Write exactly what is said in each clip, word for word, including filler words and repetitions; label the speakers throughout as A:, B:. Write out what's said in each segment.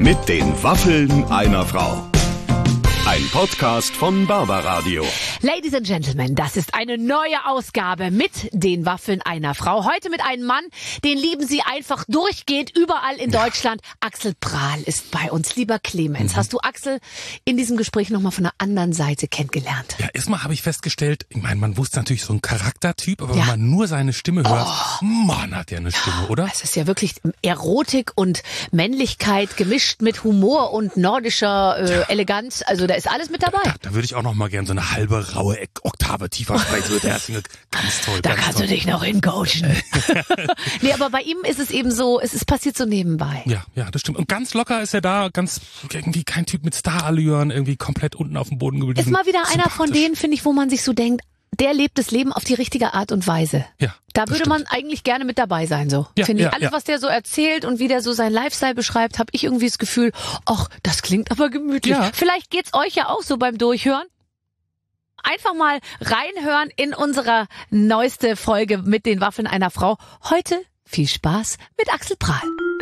A: Mit den Waffeln einer Frau. Ein Podcast von Barbaradio.
B: Ladies and Gentlemen, das ist eine neue Ausgabe mit den Waffeln einer Frau. Heute mit einem Mann, den lieben Sie einfach durchgehend überall in Deutschland. Axel Prahl ist bei uns. Lieber Clemens, mhm. hast du Axel in diesem Gespräch nochmal von der anderen Seite kennengelernt?
C: Ja, erstmal habe ich festgestellt, ich meine, man wusste natürlich so ein Charaktertyp, aber
B: ja.
C: wenn man nur seine Stimme hört,
B: oh.
C: Mann, hat der eine Stimme, oder?
B: Es ist ja wirklich Erotik und Männlichkeit gemischt mit Humor und nordischer äh, ja. Eleganz. Also da ist alles mit dabei.
C: Da, da würde ich auch noch mal gerne so eine halbe raue Oktave tiefer sprechen. So, der ist ganz toll.
B: Da
C: ganz
B: kannst
C: toll.
B: du dich noch hincoachen. Nee, aber bei ihm ist es eben so, es ist passiert so nebenbei.
C: Ja, ja, das stimmt. Und ganz locker ist er da, ganz irgendwie kein Typ mit Starallüren, irgendwie komplett unten auf dem Boden geblieben.
B: Ist mal wieder einer von denen, finde ich, wo man sich so denkt, der lebt das Leben auf die richtige Art und Weise.
C: Ja,
B: da würde
C: stimmt.
B: man eigentlich gerne mit dabei sein, so.
C: Ja,
B: Finde ich.
C: ja,
B: Alles,
C: ja.
B: was der so erzählt und wie der so sein Lifestyle beschreibt, habe ich irgendwie das Gefühl, ach, das klingt aber gemütlich.
C: Ja.
B: Vielleicht geht's euch ja auch so beim Durchhören. Einfach mal reinhören in unsere neueste Folge mit den Waffeln einer Frau. Heute viel Spaß mit Axel Prahl.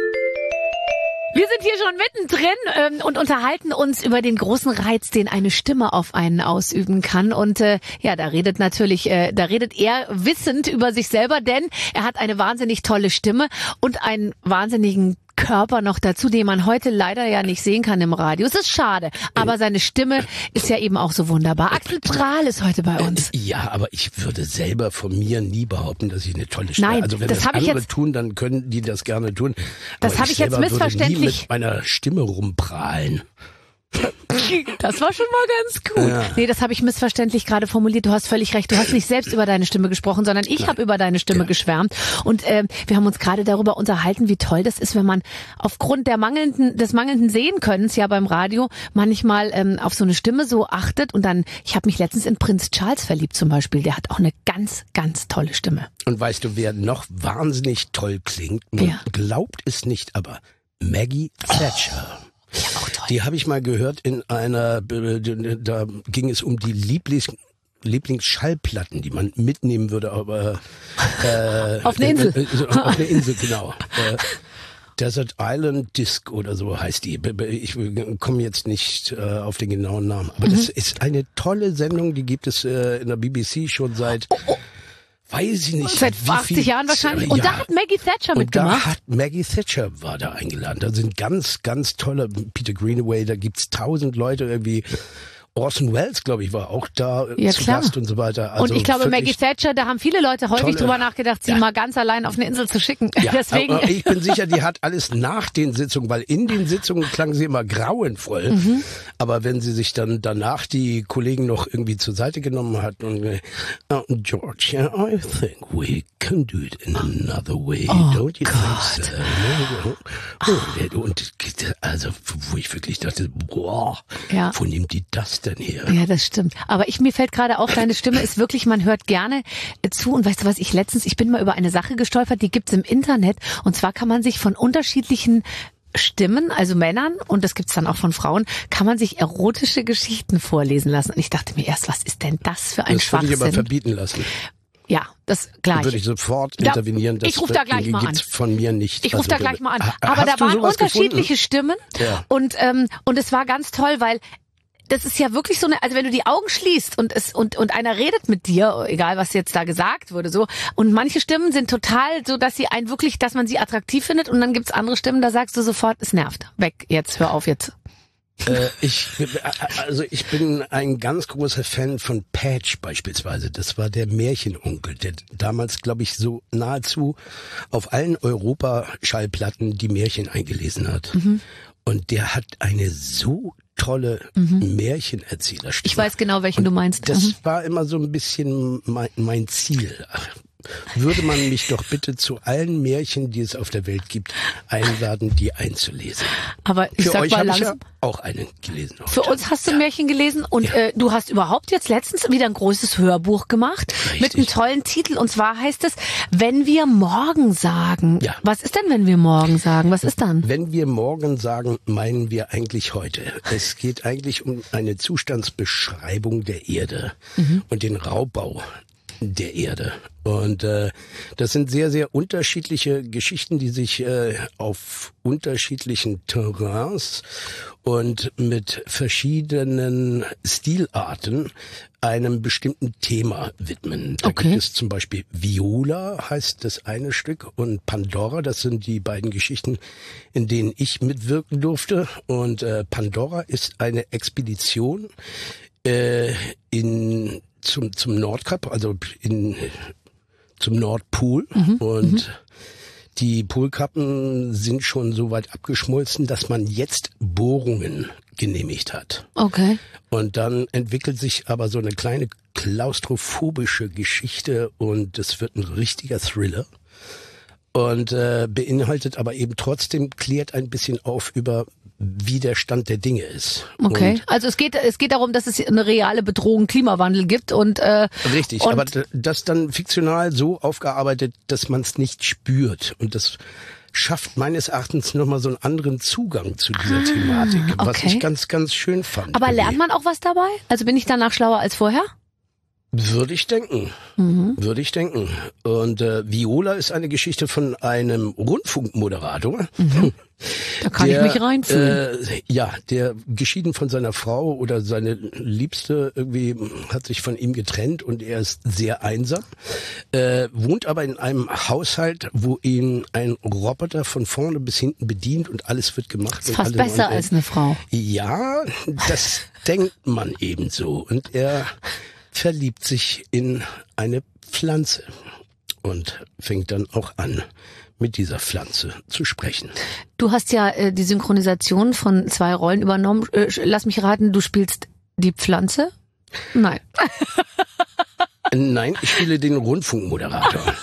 B: Wir sind hier schon mittendrin ähm, und unterhalten uns über den großen Reiz, den eine Stimme auf einen ausüben kann. Und äh, ja, da redet natürlich, äh, da redet er wissend über sich selber, denn er hat eine wahnsinnig tolle Stimme und einen wahnsinnigen Körper noch dazu, den man heute leider ja nicht sehen kann im Radio. Es ist schade, aber seine Stimme ist ja eben auch so wunderbar. Axel Prahl ist heute bei uns.
D: Ja, aber ich würde selber von mir nie behaupten, dass ich eine tolle Stimme habe.
B: Nein,
D: also wenn
B: das
D: das
B: hab ich
D: andere
B: jetzt-
D: tun, dann können die das gerne tun.
B: Das
D: Aber
B: hab ich jetzt
D: selber würde
B: missverständlich-
D: nie mit meiner Stimme rumprahlen.
B: Das war schon mal ganz gut.
D: Ja.
B: Nee, das habe ich missverständlich gerade formuliert. Du hast völlig recht. Du hast nicht selbst über deine Stimme gesprochen, sondern ich habe über deine Stimme
D: Ja.
B: geschwärmt. Und äh, wir haben uns gerade darüber unterhalten, wie toll das ist, wenn man aufgrund der mangelnden, des mangelnden Sehenkönnens ja beim Radio manchmal ähm, auf so eine Stimme so achtet. Und dann, ich habe mich letztens in Prinz Charles verliebt zum Beispiel. Der hat auch eine ganz, ganz tolle Stimme.
D: Und weißt du, wer noch wahnsinnig toll klingt? Man
B: Ja.
D: glaubt es nicht, aber Maggie Thatcher.
B: Ja, auch toll.
D: Die habe ich mal gehört in einer, da ging es um die Lieblings, Lieblingsschallplatten, die man mitnehmen würde, aber äh,
B: Auf eine Insel.
D: Äh, äh, auf eine Insel, genau. äh, Desert Island Disc oder so heißt die. Ich komme jetzt nicht äh, auf den genauen Namen. Aber
B: Mhm.
D: das ist eine tolle Sendung, die gibt es äh, in der B B C schon seit...
B: Oh, oh.
D: Weiß ich nicht.
B: Seit
D: wie
B: achtzig
D: viel-
B: Jahren wahrscheinlich. Und
D: ja.
B: da hat Maggie Thatcher
D: Und
B: mitgemacht.
D: da hat Maggie Thatcher war da eingeladen. Da sind ganz, ganz tolle, Peter Greenaway, da gibt's tausend Leute irgendwie. Orson Welles, glaube ich, war auch da äh,
B: Ja,
D: zu
B: klar.
D: Gast und so weiter. Also
B: und ich glaube, Maggie
D: wirklich
B: Thatcher, da haben viele Leute häufig
D: tolle-
B: drüber nachgedacht, sie
D: Ja.
B: mal ganz allein auf eine Insel zu schicken.
D: Ja,
B: Deswegen.
D: aber ich bin sicher, die hat alles nach den Sitzungen, weil in den Sitzungen klang sie immer grauenvoll.
B: Mhm.
D: Aber wenn sie sich dann danach die Kollegen noch irgendwie zur Seite genommen hat und äh, oh, George, yeah, I think we can do it in another way,
B: Oh
D: don't you
B: Gott.
D: think so? Oh, und also, wo ich wirklich dachte, boah,
B: Ja.
D: wo nimmt die das denn her?
B: Ja, das stimmt. Aber ich, mir fällt gerade auf, deine Stimme ist wirklich, man hört gerne äh, zu. Und weißt du was, ich letztens, ich bin mal über eine Sache gestolpert, die gibt's im Internet. Und zwar kann man sich von unterschiedlichen Stimmen, also Männern, und das gibt's dann auch von Frauen, kann man sich erotische Geschichten vorlesen lassen. Und ich dachte mir erst, was ist denn das für ein
D: Das würde ich aber
B: Schwachsinn?
D: verbieten lassen.
B: Ja, das gleich.
D: Würde ich sofort
B: Da-
D: intervenieren. Das
B: ich ruf da gleich mal
D: gibt's
B: an.
D: von mir nicht.
B: Ich rufe da
D: Also,
B: gleich mal an.
D: ha-
B: Aber
D: hast
B: da
D: du
B: waren
D: sowas
B: unterschiedliche
D: gefunden?
B: Stimmen
D: Ja.
B: und ähm, und es war ganz toll, weil das ist ja wirklich so eine, also wenn du die Augen schließt und es und und einer redet mit dir, egal was jetzt da gesagt wurde, so, und manche Stimmen sind total so, dass sie einen wirklich, dass man sie attraktiv findet, und dann gibt's andere Stimmen, da sagst du sofort, es nervt, weg, jetzt hör auf jetzt.
D: Äh, ich, also ich bin ein ganz großer Fan von Patch beispielsweise. Das war der Märchenonkel, der damals, glaube ich, so nahezu auf allen Europa-Schallplatten die Märchen eingelesen hat.
B: Mhm.
D: Und der hat eine so tolle Märchenerzählerstimme.
B: Ich weiß genau, welchen du meinst.
D: Das
B: Mhm.
D: war immer so ein bisschen mein, mein Ziel. Würde man mich doch bitte zu allen Märchen, die es auf der Welt gibt, einladen, die einzulesen.
B: Aber ich
D: Für
B: sag
D: euch
B: mal
D: habe ich ja
B: langsam.
D: auch einen gelesen. Heute.
B: Für uns hast du
D: Ja.
B: Märchen gelesen und
D: Ja.
B: äh, du hast überhaupt jetzt letztens wieder ein großes Hörbuch gemacht
D: Richtig.
B: mit einem tollen Titel, und zwar heißt es, wenn wir morgen sagen.
D: Ja.
B: Was ist denn, wenn wir morgen sagen? Was ist dann?
D: Wenn wir morgen sagen, meinen wir eigentlich heute. Es geht eigentlich um eine Zustandsbeschreibung der Erde
B: Mhm.
D: und den Raubbau der Erde. Und äh, das sind sehr, sehr unterschiedliche Geschichten, die sich äh, auf unterschiedlichen Terrains und mit verschiedenen Stilarten einem bestimmten Thema widmen. Da
B: Okay.
D: gibt es zum Beispiel Viola, heißt das eine Stück, und Pandora, das sind die beiden Geschichten, in denen ich mitwirken durfte. Und äh, Pandora ist eine Expedition äh, in zum zum Nordkap, also in zum Nordpol,
B: Mhm,
D: und
B: mhm.
D: die Polkappen sind schon so weit abgeschmolzen, dass man jetzt Bohrungen genehmigt hat.
B: Okay.
D: Und dann entwickelt sich aber so eine kleine klaustrophobische Geschichte und es wird ein richtiger Thriller. Und äh, beinhaltet aber eben trotzdem, klärt ein bisschen auf über, wie der Stand der Dinge ist.
B: Okay.
D: Und
B: Also es geht es geht darum, dass es eine reale Bedrohung Klimawandel gibt und äh,
D: richtig,
B: und
D: aber d- das dann fiktional so aufgearbeitet, dass man es nicht spürt. Und das schafft meines Erachtens nochmal so einen anderen Zugang zu dieser
B: Ah,
D: Thematik, was
B: okay.
D: ich ganz, ganz schön fand.
B: aber
D: irgendwie.
B: lernt man auch was dabei? Also bin ich danach schlauer als vorher?
D: Würde ich denken.
B: Mhm.
D: Würde ich denken. Und äh, Viola ist eine Geschichte von einem Rundfunkmoderator.
B: Da kann
D: der,
B: ich mich reinfühlen.
D: Äh, ja, der geschieden von seiner Frau oder seine Liebste irgendwie hat sich von ihm getrennt und er ist sehr einsam. Äh, wohnt aber in einem Haushalt, wo ihn ein Roboter von vorne bis hinten bedient und alles wird gemacht.
B: Ist
D: und
B: fast
D: alle-
B: besser
D: und, äh,
B: als eine Frau.
D: Ja, das denkt man eben so. Und er verliebt sich in eine Pflanze und fängt dann auch an, mit dieser Pflanze zu sprechen.
B: Du hast ja äh, die Synchronisation von zwei Rollen übernommen. Äh, lass mich raten, du spielst die Pflanze? Nein.
D: Nein, ich spiele den Rundfunkmoderator.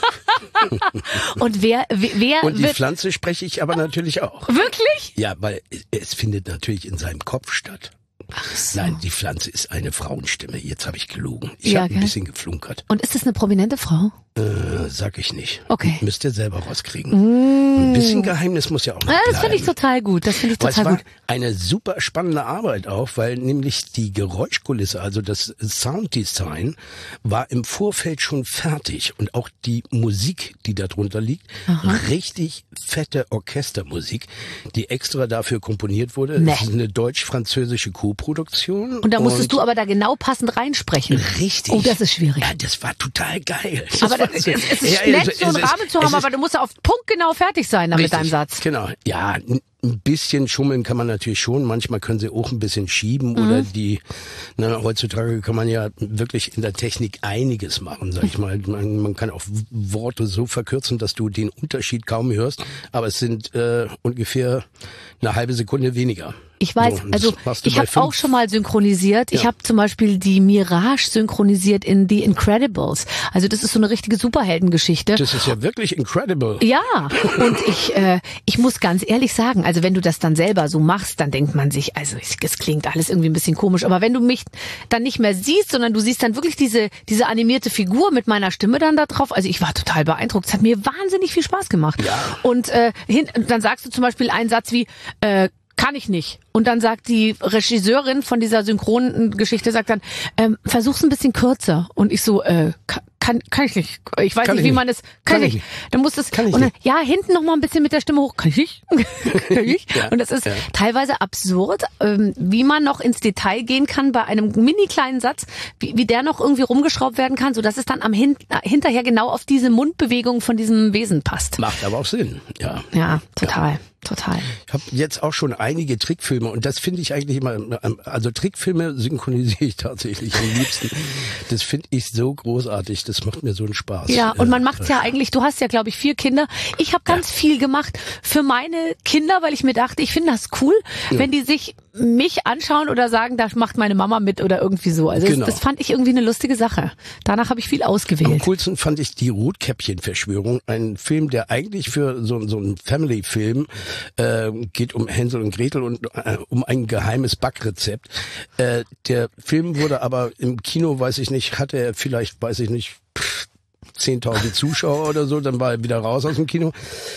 B: Und wer wer
D: Und die
B: wird
D: Pflanze spreche ich aber natürlich auch.
B: wirklich?
D: Ja, weil es findet natürlich in seinem Kopf statt.
B: Ach so.
D: Nein, die Pflanze ist eine Frauenstimme. Jetzt habe ich gelogen. Ich
B: Ja,
D: habe ein
B: gell?
D: bisschen geflunkert.
B: Und ist es eine prominente Frau?
D: Äh, sag ich nicht.
B: Okay.
D: Müsst ihr selber rauskriegen. Ein bisschen Geheimnis muss ja auch noch
B: Ja,
D: bleiben.
B: das finde ich total gut. Das finde ich
D: Aber es
B: total
D: war
B: gut.
D: eine super spannende Arbeit auch, weil nämlich die Geräuschkulisse, also das Sounddesign, war im Vorfeld schon fertig und auch die Musik, die darunter liegt, richtig fette Orchestermusik, die extra dafür komponiert wurde.
B: Nee.
D: Es ist eine deutsch-französische Co-Produktion.
B: Und da musstest du aber da genau passend reinsprechen.
D: Richtig.
B: Oh, das ist schwierig.
D: Ja, das war total geil. Das
B: Aber
D: war
B: das,
D: so-
B: es, es ist
D: Ja,
B: nett,
D: es-
B: so einen
D: es ist-
B: Rahmen zu
D: es
B: haben,
D: ist-
B: aber du musst ja auf Punkt genau fertig sein dann mit deinem Satz.
D: Genau. Ja, n- ein bisschen schummeln kann man natürlich schon. Manchmal können sie auch ein bisschen schieben
B: Mhm.
D: oder die, na, heutzutage kann man ja wirklich in der Technik einiges machen, sag ich mal. Man, man kann auch Worte so verkürzen, dass du den Unterschied kaum hörst, aber es sind äh, ungefähr eine halbe Sekunde weniger.
B: Ich weiß,
D: So, und
B: also
D: das machst du
B: ich
D: bei
B: habe auch
D: fünf.
B: schon mal synchronisiert. Ich
D: Ja.
B: habe zum Beispiel die Mirage synchronisiert in The Incredibles. Also das ist so eine richtige Superheldengeschichte.
D: Das ist ja wirklich incredible.
B: Ja, und ich äh, ich muss ganz ehrlich sagen, also wenn du das dann selber so machst, dann denkt man sich, also es, es klingt alles irgendwie ein bisschen komisch, aber wenn du mich dann nicht mehr siehst, sondern du siehst dann wirklich diese diese animierte Figur mit meiner Stimme dann da drauf, also ich war total beeindruckt. Es hat mir wahnsinnig viel Spaß gemacht.
D: Ja.
B: Und äh, hin, dann sagst du zum Beispiel einen Satz wie äh, kann ich nicht. Und dann sagt die Regisseurin von dieser synchronen Geschichte, sagt dann, ähm, versuch's ein bisschen kürzer. Und ich so, äh, kann, kann, kann ich nicht. Ich weiß
D: Kann
B: nicht,
D: ich
B: wie
D: nicht.
B: man es, kann,
D: Kann
B: ich
D: ich
B: nicht. Dann muss es,
D: Kann ich
B: und dann,
D: nicht.
B: ja, hinten noch mal ein bisschen mit der Stimme hoch. Kann ich nicht? Kann ich nicht?
D: Ja,
B: Und das ist
D: ja.
B: teilweise absurd, ähm, wie man noch ins Detail gehen kann bei einem mini kleinen Satz, wie, wie der noch irgendwie rumgeschraubt werden kann, so dass es dann am hin, hinterher genau auf diese Mundbewegung von diesem Wesen passt.
D: Macht aber auch Sinn, ja.
B: Ja, total, total.
D: Ich habe jetzt auch schon einige Trickfilme und das finde ich eigentlich immer, also Trickfilme synchronisiere ich tatsächlich am liebsten. Das finde ich so großartig, das macht mir so einen Spaß.
B: Ja, und man macht's ja eigentlich, du hast ja, glaube ich, vier Kinder. Ich habe ganz viel gemacht für meine Kinder, weil ich mir dachte, ich finde das cool, wenn die sich mich anschauen oder sagen, da macht meine Mama mit oder irgendwie so. Also
D: Genau.
B: das, das fand ich irgendwie eine lustige Sache. Danach habe ich viel
D: Am
B: ausgewählt.
D: coolsten fand ich die Rotkäppchen-Verschwörung, ein Film, der eigentlich für so, so einen Family-Film äh, geht um Hänsel und Gretel und äh, um ein geheimes Backrezept. Äh, der Film wurde aber im Kino, weiß ich nicht, hatte er vielleicht, weiß ich nicht, zehntausend Zuschauer oder so, dann war er wieder raus aus dem Kino.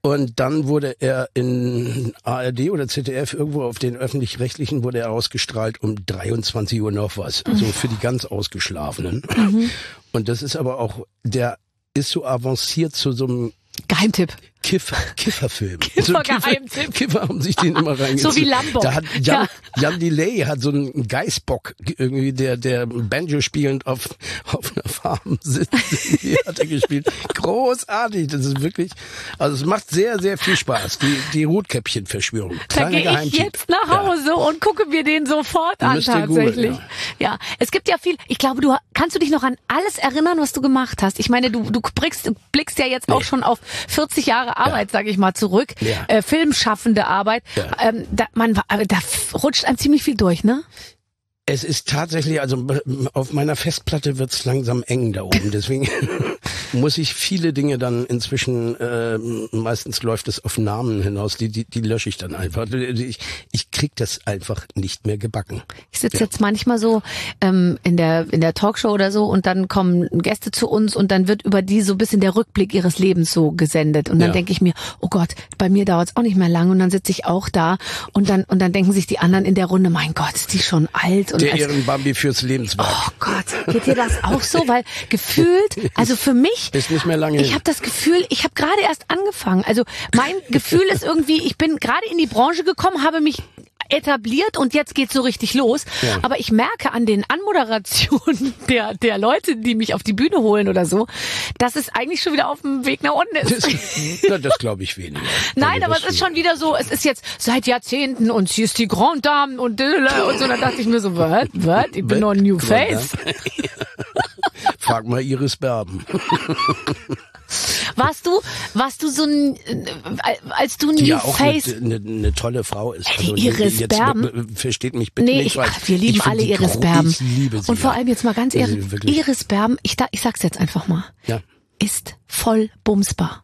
D: Und dann wurde er in A R D oder Z D F, irgendwo auf den Öffentlich-Rechtlichen, wurde er ausgestrahlt um dreiundzwanzig Uhr noch was. So für die ganz Ausgeschlafenen. Mhm. Und das ist aber auch, der ist so avanciert zu so einem
B: Geheimtipp.
D: Kiffer, Kifferfilm.
B: Kiffer-Geheimtipp.
D: So Kiffer, Kiffer haben sich den immer reingezogen.
B: So wie Lambo.
D: Da hat Jan, ja. Jan Delay hat so einen Geißbock, irgendwie der, der Banjo spielend auf, auf einer Farm sitzt. Die hat er gespielt. Großartig. Das ist wirklich, also es macht sehr, sehr viel Spaß. Die, die Rotkäppchen-Verschwörung.
B: Da gehe ich jetzt nach Hause ja. und gucke mir den sofort an,
D: Müsst
B: tatsächlich.
D: Google,
B: ja. ja, es gibt ja viel, ich glaube, du, kannst du dich noch an alles erinnern, was du gemacht hast? Ich meine, du, du blickst, blickst ja jetzt nee. auch schon auf vierzig Jahre Arbeit, ja. sage ich mal, zurück. Ja. Äh, filmschaffende Arbeit. Ja. Ähm, da, man, da rutscht einem ziemlich viel durch, ne?
D: Es ist tatsächlich, also auf meiner Festplatte wird's langsam eng da oben. Deswegen muss ich viele Dinge dann inzwischen, äh, meistens läuft es auf Namen hinaus, die, die, die lösche ich dann einfach. Ich, ich krieg das einfach nicht mehr gebacken.
B: Ich sitze ja. jetzt manchmal so ähm, in der in der Talkshow oder so und dann kommen Gäste zu uns und dann wird über die so ein bisschen der Rückblick ihres Lebens so gesendet. Und dann ja. denke ich mir, oh Gott, bei mir dauert's auch nicht mehr lang. Und dann sitze ich auch da und dann und dann denken sich die anderen in der Runde, mein Gott, ist die schon alt. Und
D: der Ehrenbambi fürs Lebenswerk.
B: Oh Gott, geht dir das auch so? Weil gefühlt, also für mich,
D: ist nicht mehr lange
B: ich habe das Gefühl, ich habe gerade erst angefangen. Also mein Gefühl ist irgendwie, ich bin gerade in die Branche gekommen, habe mich etabliert und jetzt geht's so richtig los. Ja. Aber ich merke an den Anmoderationen der der Leute, die mich auf die Bühne holen oder so, dass es eigentlich schon wieder auf dem Weg nach unten ist.
D: Das, das glaube ich weniger.
B: Nein, aber es ist schon wieder so, es ist jetzt seit Jahrzehnten und sie ist die Grande Dame und und so. Da dachte ich mir so, was, was? Ich bin noch ein New Face.
D: Frag mal Iris Berben.
B: Warst du, warst du so ein, als du New
D: die ja auch
B: Face...
D: eine, eine, eine tolle Frau ist.
B: Also die Iris
D: jetzt
B: Berben.
D: Versteht mich bitte
B: nee,
D: nicht.
B: Ich, ach, wir lieben alle Iris Berben.
D: Ich liebe sie.
B: Und vor allem jetzt mal ganz ehrlich, Iris Berben, ich, ich sag's jetzt einfach mal,
D: ja.
B: ist voll bumsbar.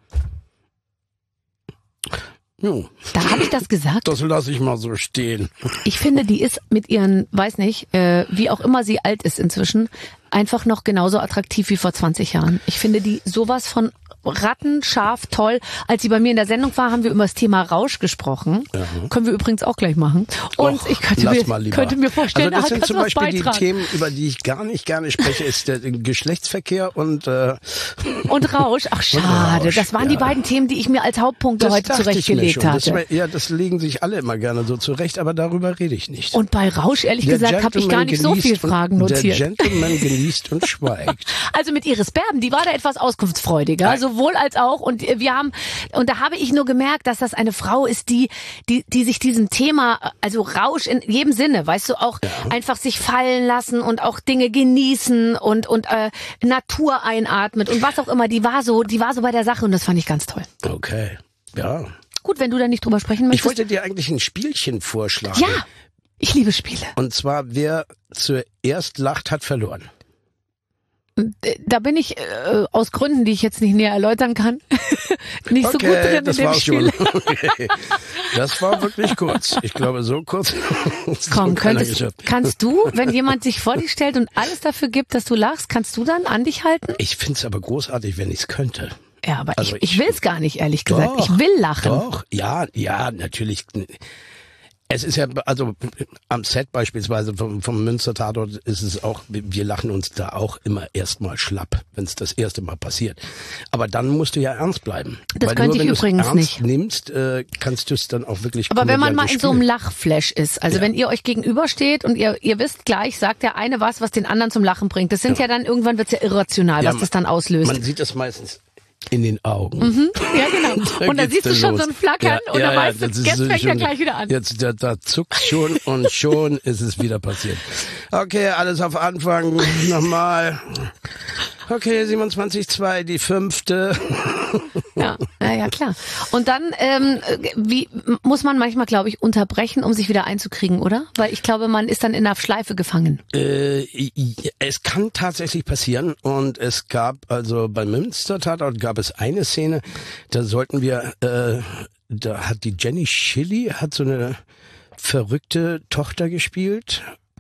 D: Jo.
B: Da habe ich das gesagt.
D: Das lasse ich mal so stehen.
B: Ich finde, die ist mit ihren, weiß nicht, äh, wie auch immer sie alt ist inzwischen, einfach noch genauso attraktiv wie vor zwanzig Jahren. Ich finde die sowas von rattenscharf toll. Als sie bei mir in der Sendung war, haben wir über das Thema Rausch gesprochen. Ja. Können wir übrigens auch gleich machen. Und Och, ich könnte mir, könnte mir vorstellen,
D: also das
B: sind
D: sind zum Beispiel die Themen, über die ich gar nicht gerne spreche, ist der Geschlechtsverkehr und äh
B: und Rausch. Ach schade, Rausch, das waren ja. die beiden Themen, die ich mir als Hauptpunkte das heute zurechtgelegt hatte.
D: Das war, ja, das legen sich alle immer gerne so zurecht, aber darüber rede ich nicht.
B: Und bei Rausch, ehrlich der gesagt, habe ich gar nicht so viele Fragen notiert.
D: Der Gentleman genießt und schweigt.
B: Also mit Iris Berben, die war da etwas auskunftsfreudiger, Nein. sowohl als auch. Und wir haben, und da habe ich nur gemerkt, dass das eine Frau ist, die, die, die sich diesem Thema, also Rausch in jedem Sinne, weißt du, auch ja. einfach sich fallen lassen und auch Dinge genießen und, und äh, Natur einatmet und was auch immer. Die war so, die war so bei der Sache und das fand ich ganz toll.
D: Okay, ja.
B: Gut, wenn du da nicht drüber sprechen möchtest.
D: Ich wollte dir eigentlich ein Spielchen vorschlagen.
B: Ja, ich liebe Spiele.
D: Und zwar, wer zuerst lacht, hat verloren.
B: Da bin ich äh, aus Gründen, die ich jetzt nicht näher erläutern kann, nicht
D: okay,
B: so gut drin
D: das
B: in dem
D: war's
B: Spiel.
D: Schon. Okay. Das war wirklich kurz. Ich glaube, so kurz.
B: Komm, könntest, kannst du, wenn jemand sich vor dich stellt und alles dafür gibt, dass du lachst, kannst du dann an dich halten?
D: Ich find's aber großartig, wenn ich's könnte.
B: Ja, aber
D: also
B: ich, ich will's gar nicht, ehrlich gesagt.
D: Doch,
B: ich will lachen.
D: Doch, ja, ja, natürlich. Es ist ja, also am Set beispielsweise vom, vom Münster Tatort ist es auch, wir lachen uns da auch immer erstmal schlapp, wenn es das erste Mal passiert. Aber dann musst du ja ernst bleiben.
B: Das
D: Weil
B: könnte
D: nur, wenn
B: ich übrigens
D: ernst
B: nicht.
D: nimmst, äh, kannst du es dann auch wirklich
B: Aber wenn man mal in
D: spielen.
B: so einem Lachflash ist, also
D: ja.
B: wenn ihr euch gegenübersteht und ihr ihr wisst gleich, sagt der eine was, was den anderen zum Lachen bringt. Das sind ja, ja dann, irgendwann wird's ja irrational, ja, was das dann auslöst.
D: Man sieht das meistens in den Augen.
B: Mhm, ja, genau. Da und dann siehst du schon los. So ein Flackern ja, und ja, dann weißt ja, du, jetzt
D: so
B: fängt
D: schon,
B: er gleich wieder an.
D: Jetzt, da, da zuckt schon und schon ist es wieder passiert. Okay, alles auf Anfang. Nochmal. Okay, siebenundzwanzig zwei, die fünfte.
B: Ja, ja, ja, klar. Und dann, ähm, wie muss man manchmal, glaube ich, unterbrechen, um sich wieder einzukriegen, oder? Weil ich glaube, man ist dann in einer Schleife gefangen.
D: Äh, es kann tatsächlich passieren. Und es gab, also beim Münster Tatort gab es eine Szene, da sollten wir, äh, da hat die Jenny Schilly, hat so eine verrückte Tochter gespielt.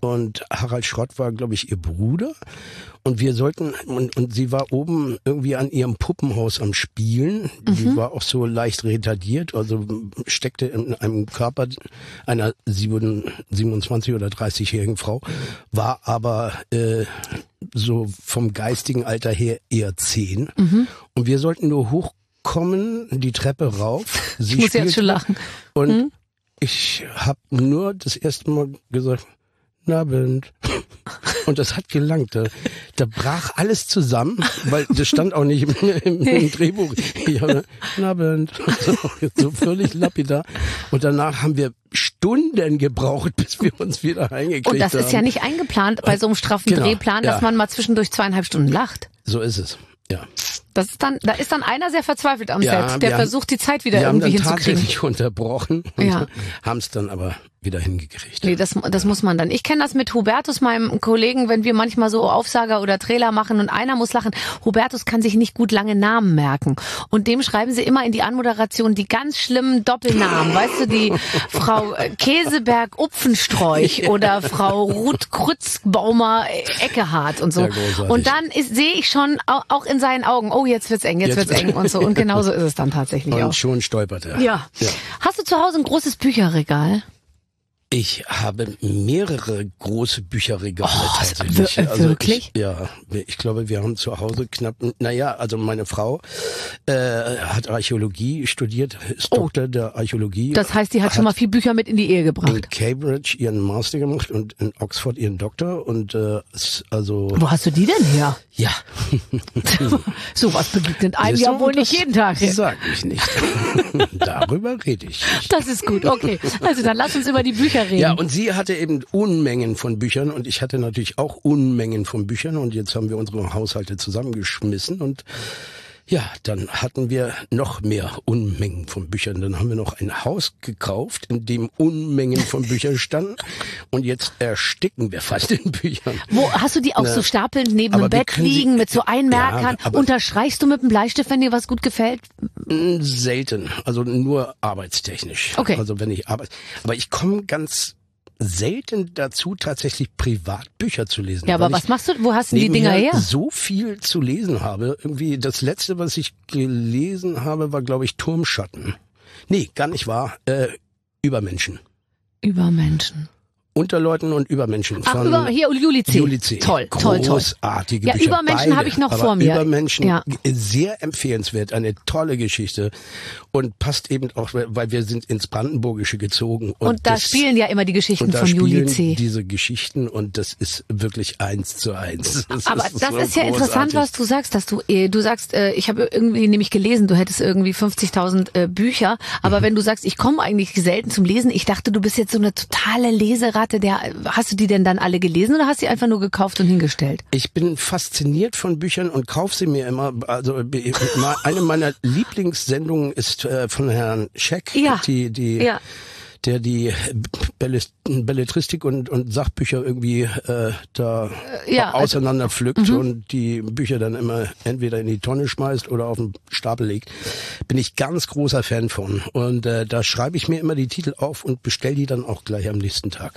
D: und Harald Schrott war, glaube ich, ihr Bruder. Und wir sollten, und, und sie war oben irgendwie an ihrem Puppenhaus am Spielen. Mhm. Die war auch so leicht retardiert, also steckte in einem Körper einer siebenundzwanzig- oder dreißigjährigen Frau, war aber äh, so vom geistigen Alter her eher zehn. Mhm. Und wir sollten nur hochkommen, die Treppe rauf. Sie
B: ich muss jetzt schon lachen.
D: Und
B: mhm.
D: ich habe nur das erste Mal gesagt, guten Abend. Und das hat gelangt. Da, da brach alles zusammen, weil das stand auch nicht im, im, im Drehbuch. Ich habe, guten Abend. So, so völlig lapidar. Und danach haben wir Stunden gebraucht, bis wir uns wieder eingekriegt haben.
B: Und das ist ja nicht eingeplant bei so einem straffen
D: genau,
B: Drehplan, dass
D: ja.
B: man mal zwischendurch zweieinhalb Stunden lacht.
D: So ist es, ja.
B: Das ist dann, da ist dann einer sehr verzweifelt am
D: ja,
B: Set, der
D: haben,
B: versucht, die Zeit wieder
D: wir
B: irgendwie
D: haben dann
B: hinzukriegen.
D: Tatsächlich unterbrochen und
B: ja.
D: haben es dann aber wieder hingekriegt.
B: Nee, das, das muss man dann. Ich kenne das mit Hubertus, meinem Kollegen, wenn wir manchmal so Aufsager oder Trailer machen und einer muss lachen. Hubertus kann sich nicht gut lange Namen merken. Und dem schreiben sie immer in die Anmoderation die ganz schlimmen Doppelnamen. Weißt du, die Frau Käseberg-Upfensträuch oder Frau Ruth Krützbaumer-Eckehardt und so. Und dann sehe ich schon auch in seinen Augen, oh, jetzt wird's eng, jetzt, jetzt wird's eng und so. Und genauso ist es dann tatsächlich
D: und
B: auch.
D: Und schon stolpert er.
B: Ja. ja. Hast du zu Hause ein großes Bücherregal?
D: Ich habe mehrere große Bücherregale
B: oh,
D: tatsächlich.
B: Wir,
D: also
B: wirklich?
D: Ich, ja, ich glaube, wir haben zu Hause knapp, naja, also meine Frau äh, hat Archäologie studiert, ist
B: oh.
D: Doktor der Archäologie.
B: Das heißt, die hat, hat schon mal viel Bücher mit in die Ehe gebracht.
D: In Cambridge ihren Master gemacht und in Oxford ihren Doktor und äh, also.
B: Wo hast du die denn her?
D: Ja.
B: So was begegnet einem ja wohl nicht jeden Tag.
D: Das sag ich nicht. Darüber rede ich nicht.
B: Das ist gut, okay. Also dann lass uns über die Bücher reden.
D: Ja, und sie hatte eben Unmengen von Büchern und ich hatte natürlich auch Unmengen von Büchern und jetzt haben wir unsere Haushalte zusammengeschmissen und ja, dann hatten wir noch mehr Unmengen von Büchern. Dann haben wir noch ein Haus gekauft, in dem Unmengen von Büchern standen und jetzt ersticken wir fast in Büchern.
B: Wo hast du die auch Na, so stapelnd neben dem Bett liegen sie, mit so Einmerkern? Ja, unterstreichst du mit dem Bleistift, wenn dir was gut gefällt?
D: Selten, also nur arbeitstechnisch.
B: Okay.
D: Also wenn ich arbeite, aber ich komme ganz selten dazu, tatsächlich Privatbücher zu lesen.
B: Ja, aber was ich machst du, wo hast du die Dinger her?
D: So viel zu lesen habe. Irgendwie das letzte, was ich gelesen habe, war, glaube ich, Turmschatten. Nee, gar nicht wahr. Äh, Übermenschen.
B: Übermenschen.
D: Unterleuten und Übermenschen.
B: Ach,
D: von
B: über, hier, Juli C.
D: Juli C.
B: Toll, toll, toll.
D: Großartige
B: ja,
D: Bücher.
B: Übermenschen habe ich noch vor mir.
D: Übermenschen,
B: ja.
D: sehr empfehlenswert, eine tolle Geschichte und passt eben auch, weil wir sind ins Brandenburgische gezogen. Und,
B: und da
D: das,
B: spielen ja immer die Geschichten
D: und da
B: von Juli C.
D: spielen diese Geschichten und das ist wirklich eins zu eins. Das
B: Aber
D: ist
B: das
D: so
B: ist ja
D: großartig.
B: interessant, was du sagst, dass du, du sagst, ich habe irgendwie nämlich gelesen, du hättest irgendwie fünfzigtausend Bücher, aber mhm. wenn du sagst, ich komme eigentlich selten zum Lesen, ich dachte, du bist jetzt so eine totale Leseratte, der hast du die denn dann alle gelesen oder hast du die einfach nur gekauft und hingestellt?
D: Ich bin fasziniert von Büchern und kaufe sie mir immer. Also eine meiner Lieblingssendungen ist äh, von Herrn Scheck,
B: ja.
D: die die
B: ja.
D: der die Belletristik und, und Sachbücher irgendwie äh, da
B: ja,
D: auseinander
B: also,
D: pflückt
B: mhm.
D: und die Bücher dann immer entweder in die Tonne schmeißt oder auf den Stapel legt. Bin ich ganz großer Fan von. Und äh, da schreibe ich mir immer die Titel auf und bestelle die dann auch gleich am nächsten Tag.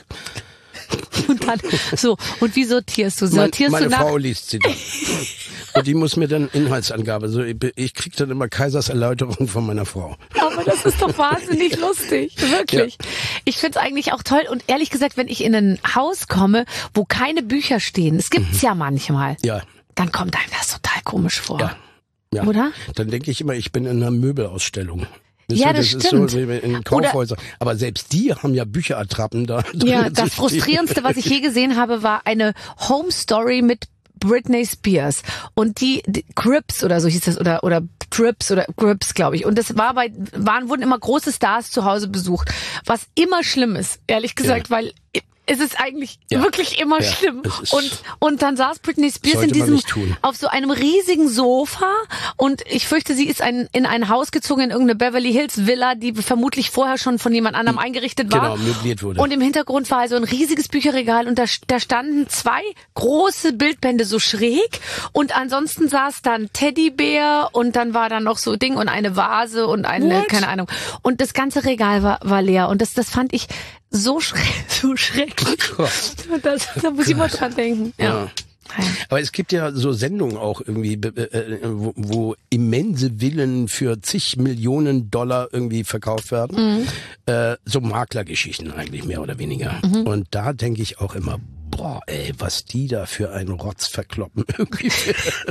B: Und dann, so, und wie sortierst du? Sortierst
D: meine
B: du nach?
D: Frau liest sie dann. Und die muss mir dann Inhaltsangabe. So, ich, ich krieg dann immer Kaisers Erläuterung von meiner Frau.
B: Aber das ist doch wahnsinnig lustig. Wirklich. Ja. Ich find's eigentlich auch toll. Und ehrlich gesagt, wenn ich in ein Haus komme, wo keine Bücher stehen, es gibt's mhm. ja manchmal,
D: ja.
B: dann kommt einem das total komisch vor.
D: Ja. Ja.
B: Oder?
D: Dann denke ich immer, ich bin in einer Möbelausstellung.
B: Ja,
D: das,
B: das
D: das
B: stimmt.
D: Ist so in Kaufhäusern. Aber selbst die haben ja Bücherattrappen da.
B: Ja, das Frustrierendste, was ich je gesehen habe, war eine Home Story mit Britney Spears. Und die, die Crips oder so hieß das, oder, oder Trips oder Crips, glaube ich. Und das war bei, waren, wurden immer große Stars zu Hause besucht. Was immer schlimm ist, ehrlich gesagt, ja. weil es ist eigentlich ja. wirklich immer ja. schlimm. Und, und dann saß Britney Spears in diesem, auf so einem riesigen Sofa und ich fürchte, sie ist ein, in ein Haus gezogen, in irgendeine Beverly Hills Villa, die vermutlich vorher schon von jemand anderem eingerichtet war.
D: Genau, möbliert wurde.
B: Und im Hintergrund war also ein riesiges Bücherregal und da, da standen zwei große Bildbände so schräg und ansonsten saß dann Teddybär und dann war da noch so Ding und eine Vase und eine,
D: What?
B: keine Ahnung. Und das ganze Regal war, war leer und das, das fand ich so, schre so schrecklich. Das, da muss ich mal dran denken. Ja.
D: Ja. Aber es gibt ja so Sendungen auch irgendwie, äh, wo, wo immense Villen für zig Millionen Dollar irgendwie verkauft werden. Mhm. Äh, so Maklergeschichten eigentlich mehr oder weniger. Mhm. Und da denke ich auch immer, boah, ey, was die da für einen Rotz verkloppen irgendwie für,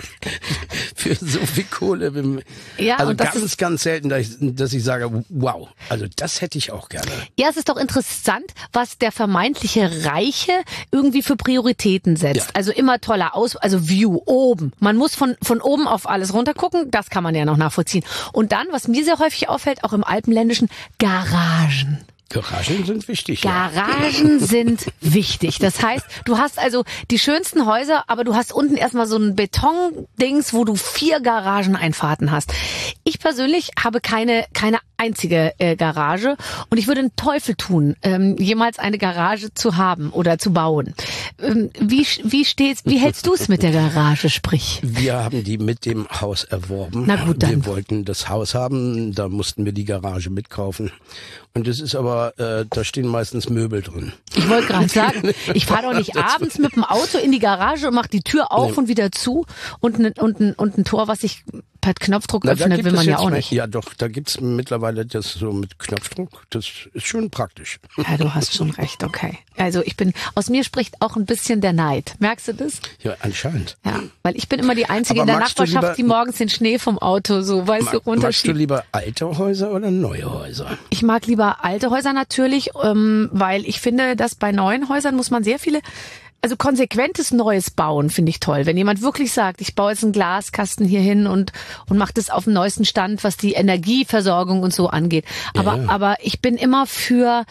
D: für so viel Kohle.
B: Ja,
D: also
B: und das
D: ganz,
B: ist,
D: ganz selten, dass ich, dass ich sage, wow, also das hätte ich auch gerne.
B: Ja, es ist doch interessant, was der vermeintliche Reiche irgendwie für Prioritäten setzt. Ja. Also immer toller Aus, also View, oben. Man muss von, von oben auf alles runter gucken, das kann man ja noch nachvollziehen. Und dann, was mir sehr häufig auffällt, auch im Alpenländischen, Garagen.
D: Garagen sind wichtig.
B: Garagen
D: ja.
B: sind wichtig. Das heißt, du hast also die schönsten Häuser, aber du hast unten erstmal so ein Betondings, wo du vier Garageneinfahrten hast. Ich persönlich habe keine keine einzige äh, Garage und ich würde einen Teufel tun, ähm, jemals eine Garage zu haben oder zu bauen. Ähm, wie wie steht's? Wie hältst du es mit der Garage? Sprich.
D: Wir haben die mit dem Haus erworben.
B: Na gut, dann.
D: Wir wollten das Haus haben, da mussten wir die Garage mitkaufen. Und es ist aber, äh, da stehen meistens Möbel drin.
B: Ich wollte gerade sagen, ich fahre doch nicht abends mit dem Auto in die Garage und mache die Tür auf nee. und wieder zu und ein, und, ein, und ein Tor, was ich per Knopfdruck
D: Na,
B: öffne, will man ja auch
D: mit,
B: nicht.
D: Ja doch, da gibt's mittlerweile das so mit Knopfdruck, das ist schon praktisch.
B: Ja, du hast schon recht, okay. Also ich bin, aus mir spricht auch ein bisschen der Neid. Merkst du das?
D: Ja, anscheinend.
B: Ja, weil ich bin immer die Einzige
D: Aber
B: in der Nachbarschaft,
D: lieber,
B: die morgens den Schnee vom Auto so, weißt
D: mag,
B: du, runterschiebt.
D: Magst du lieber alte Häuser oder neue Häuser?
B: Ich mag lieber alte Häuser natürlich, ähm, weil ich finde, dass bei neuen Häusern muss man sehr viele, also konsequentes Neues bauen, finde ich toll. Wenn jemand wirklich sagt, ich baue jetzt einen Glaskasten hier hin und und mache das auf dem neuesten Stand, was die Energieversorgung und so angeht. Aber
D: ja.
B: aber ich bin immer für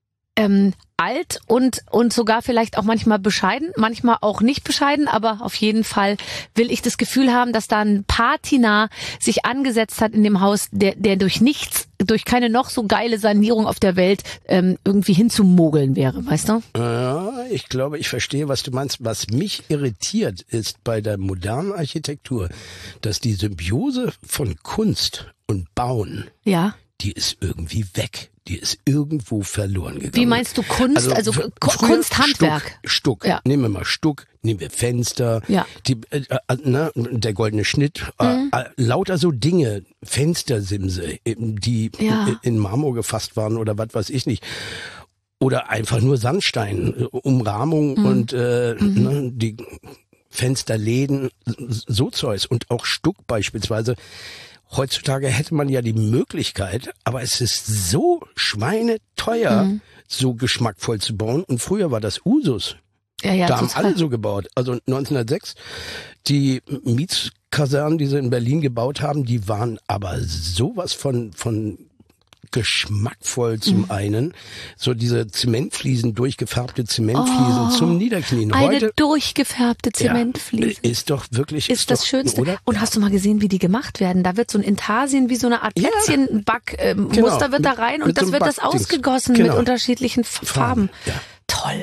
B: ähm, alt und und sogar vielleicht auch manchmal bescheiden, manchmal auch nicht bescheiden, aber auf jeden Fall will ich das Gefühl haben, dass da ein Patina sich angesetzt hat in dem Haus, der der durch nichts, durch keine noch so geile Sanierung auf der Welt ähm, irgendwie hinzumogeln wäre, weißt du?
D: Ja, ich glaube, ich verstehe, was du meinst. Was mich irritiert, ist bei der modernen Architektur, dass die Symbiose von Kunst und Bauen,
B: Ja.
D: die ist irgendwie weg. Die ist irgendwo verloren gegangen.
B: Wie meinst du Kunst? Also, also Kunst, Handwerk?
D: Stuck. Stuck.
B: Ja.
D: Nehmen wir mal Stuck, nehmen wir Fenster,
B: ja.
D: die, äh, äh, ne, der goldene Schnitt, mhm. äh, äh, lauter so Dinge, Fenstersimse, die
B: ja.
D: in Marmor gefasst waren oder was weiß ich nicht. Oder einfach nur Sandstein, Umrahmung mhm. und äh, mhm. ne, die Fensterläden, so Zeugs. Und auch Stuck beispielsweise. Heutzutage hätte man ja die Möglichkeit, aber es ist so schweineteuer, mhm. so geschmackvoll zu bauen. Und früher war das Usus.
B: Ja, ja,
D: da haben
B: total.
D: alle so gebaut. Also neunzehnhundertsechs, die Mietskasernen, die sie in Berlin gebaut haben, die waren aber sowas von von geschmackvoll zum mhm. einen. So diese Zementfliesen, durchgefärbte Zementfliesen
B: oh,
D: zum Niederknien. Heute,
B: eine durchgefärbte Zementfliese.
D: Ja, ist doch wirklich...
B: Ist, ist das
D: doch,
B: Schönste.
D: Oder?
B: Und hast du mal gesehen, wie die gemacht werden? Da wird so ein Intarsien wie so eine Art Plätzchenbackmuster äh,
D: genau.
B: Muster wird da rein
D: mit,
B: und
D: mit
B: das
D: so
B: wird das
D: Backdings.
B: ausgegossen
D: genau.
B: mit unterschiedlichen Farben.
D: Farben. Ja.
B: Toll.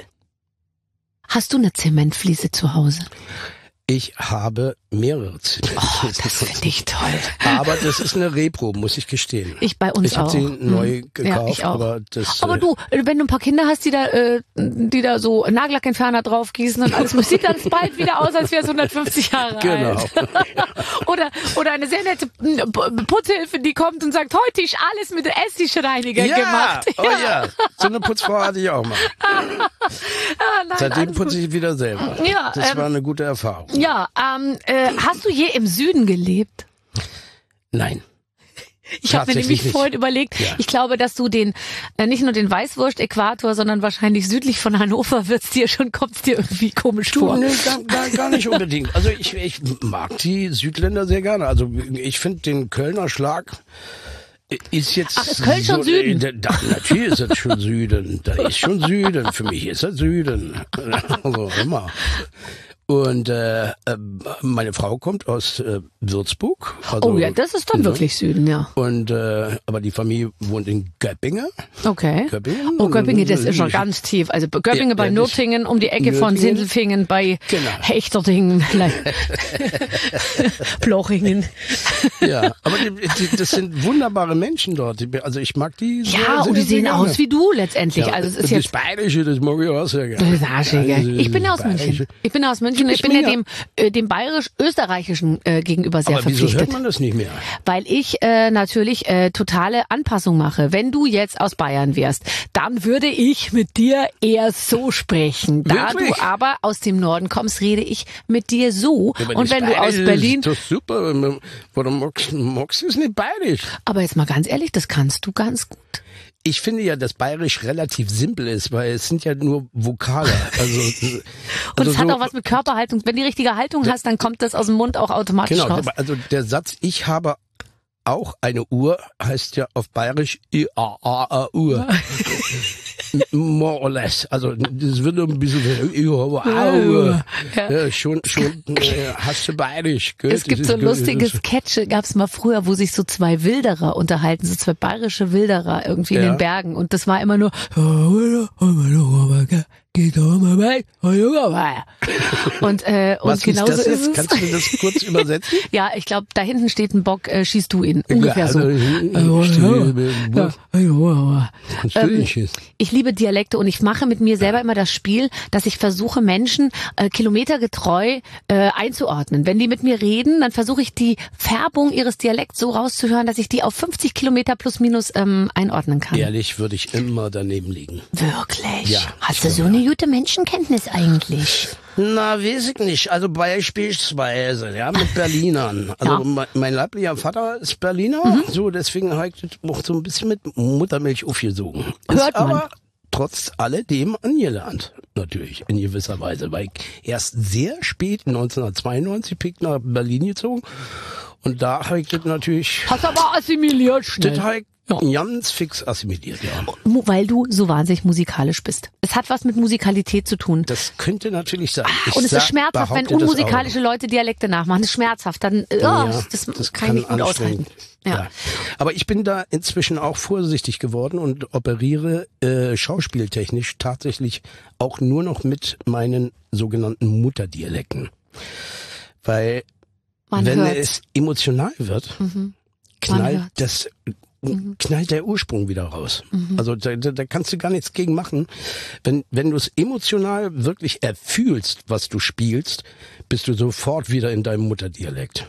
B: Hast du eine Zementfliese zu Hause?
D: Ich habe mehrere
B: Oh, das finde ich toll.
D: Aber das ist eine Repro, muss ich gestehen.
B: Ich bei uns
D: ich
B: auch.
D: Ich habe sie neu
B: hm.
D: gekauft,
B: ja, ich auch.
D: aber das...
B: Aber du, wenn du ein paar Kinder hast, die da, äh, die da so Nagellackentferner drauf gießen und alles, sieht dann bald wieder aus, als wäre es hundertfünfzig Jahre
D: genau.
B: alt. oder, oder eine sehr nette Putzhilfe, die kommt und sagt, heute ist alles mit Essigreiniger
D: ja,
B: gemacht.
D: Oh ja, so eine Putzfrau hatte ich auch mal.
B: ah, nein,
D: Seitdem putze ich wieder selber.
B: Ja,
D: das
B: ähm,
D: war eine gute Erfahrung.
B: Ja, ähm, äh, hast du je im Süden gelebt?
D: Nein.
B: Ich habe mir nämlich vorhin überlegt, ja. ich glaube, dass du den, äh, nicht nur den Weißwurst-Äquator, sondern wahrscheinlich südlich von Hannover wird's dir schon, kommt's dir irgendwie komisch
D: du,
B: vor.
D: Nee, gar, gar, gar nicht unbedingt. Also ich, ich mag die Südländer sehr gerne. Also ich finde den Kölner Schlag ist jetzt...
B: Ach, ist Köln
D: so,
B: schon Süden?
D: Da, da, natürlich ist das schon Süden. Da ist schon Süden. Für mich ist das Süden. Also immer. Und äh, äh, meine Frau kommt aus äh, Würzburg. Also,
B: oh ja, das ist dann
D: ja.
B: wirklich Süden, ja.
D: Und äh, aber die Familie wohnt in Göppingen.
B: Okay.
D: Göppingen.
B: Oh, Göppingen, das ist schon ganz tief. Also Göppingen
D: Ja,
B: bei
D: ja,
B: Nürtingen, um die Ecke von
D: Nürtingen.
B: Sindelfingen bei
D: Genau.
B: Hechterdingen, Blochingen.
D: Ja, aber die, die, das sind wunderbare Menschen dort. Die- Also ich mag die sehr,
B: Ja,
D: sehr,
B: und die
D: sehr
B: sehen
D: gerne.
B: aus wie du letztendlich.
D: Ja,
B: Also es ist
D: das
B: jetzt
D: Bayerische, das mag ich auch sehr gerne.
B: Das ist arschig,
D: Also,
B: gell? Ich bin
D: das
B: aus München.
D: Bayerische.
B: Ich bin aus München. Ich
D: Ich
B: bin
D: bin
B: ja
D: ja-
B: dem, äh, dem bayerisch-österreichischen äh, gegenüber sehr
D: Aber wieso
B: verpflichtet.
D: hört man das nicht mehr?
B: Weil ich äh, natürlich äh, totale Anpassung mache. Wenn du jetzt aus Bayern wärst, dann würde ich mit dir eher so sprechen. Da
D: Wirklich?
B: du aber aus dem Norden kommst, rede ich mit dir so.
D: Ja, aber
B: Und
D: das
B: wenn du aus
D: Bayerische
B: Berlin...
D: ist doch super. Warum magst, magst du es nicht bayerisch?
B: Aber jetzt mal ganz ehrlich, das kannst du ganz gut.
D: Ich finde ja, dass bayerisch relativ simpel ist, weil es sind ja nur Vokale. Also,
B: Und
D: also
B: es hat
D: so-
B: auch was mit Körperhaltung. Wenn du die richtige Haltung hast, dann kommt das aus dem Mund auch automatisch
D: Genau,
B: raus.
D: also der Satz, ich habe auch eine Uhr, heißt ja auf bayerisch I A A A Uhr. More or less. Also das wird ein bisschen ich habe eine Uhr.
B: Ja.
D: Ja, schon, schon äh, hast du bayerisch. Gell?
B: Es gibt
D: Das
B: so
D: ist-
B: lustige
D: das ist-
B: Sketche, gab's mal früher, wo sich so zwei Wilderer unterhalten, so zwei bayerische Wilderer irgendwie in
D: Ja.
B: den Bergen. Und das war immer nur und äh, und
D: Was
B: genauso
D: ist das
B: ist
D: jetzt?
B: es.
D: Kannst du das kurz übersetzen?
B: Ja, ich glaube, da hinten steht ein Bock, äh, schießt du ihn. Ungefähr so.
D: Kannst du
B: Ähm,
D: nicht schießen?
B: Ich liebe Dialekte und ich mache mit mir selber immer das Spiel, dass ich versuche, Menschen äh, kilometergetreu äh, einzuordnen. Wenn die mit mir reden, dann versuche ich die Färbung ihres Dialekts so rauszuhören, dass ich die auf fünfzig Kilometer plus minus ähm, einordnen kann.
D: Ehrlich würde ich immer daneben liegen.
B: Wirklich?
D: Ja,
B: Hast du so eine gute Menschenkenntnis eigentlich?
D: Na, weiß ich nicht. Also beispielsweise, ja, mit Berlinern. Also
B: Ja.
D: mein, mein leiblicher Vater ist Berliner, so deswegen habe ich das auch so ein bisschen mit Muttermilch aufgesogen.
B: Hört
D: Ist
B: man.
D: aber trotz alledem angelernt, natürlich, in gewisser Weise, weil ich erst sehr spät, neunzehnhundertzweiundneunzig, bin ich nach Berlin gezogen und da habe ich das natürlich,
B: Hast aber assimiliert
D: das
B: schnell.
D: habe ich
B: Ja.
D: ganz fix assimiliert, ja.
B: Mu- Weil du so wahnsinnig musikalisch bist. Es hat was mit Musikalität zu tun.
D: Das könnte natürlich sein. Ich
B: Und es
D: sag-
B: ist schmerzhaft, wenn
D: behaupte das auch.
B: unmusikalische Leute Dialekte nachmachen. Das ist schmerzhaft. Dann, äh,
D: Ja,
B: oh, das, kann ich nicht gut aushalten.
D: anstrengend.
B: Ja.
D: Ja. Aber ich bin da inzwischen auch vorsichtig geworden und operiere äh, schauspieltechnisch tatsächlich auch nur noch mit meinen sogenannten Mutterdialekten. Weil
B: Man
D: wenn
B: hört.
D: es emotional wird,
B: Mhm.
D: knallt
B: hört.
D: das knallt der Ursprung wieder raus. Also da, da, da kannst du gar nichts gegen machen. Wenn, wenn du es emotional wirklich erfühlst, was du spielst, bist du sofort wieder in deinem Mutterdialekt.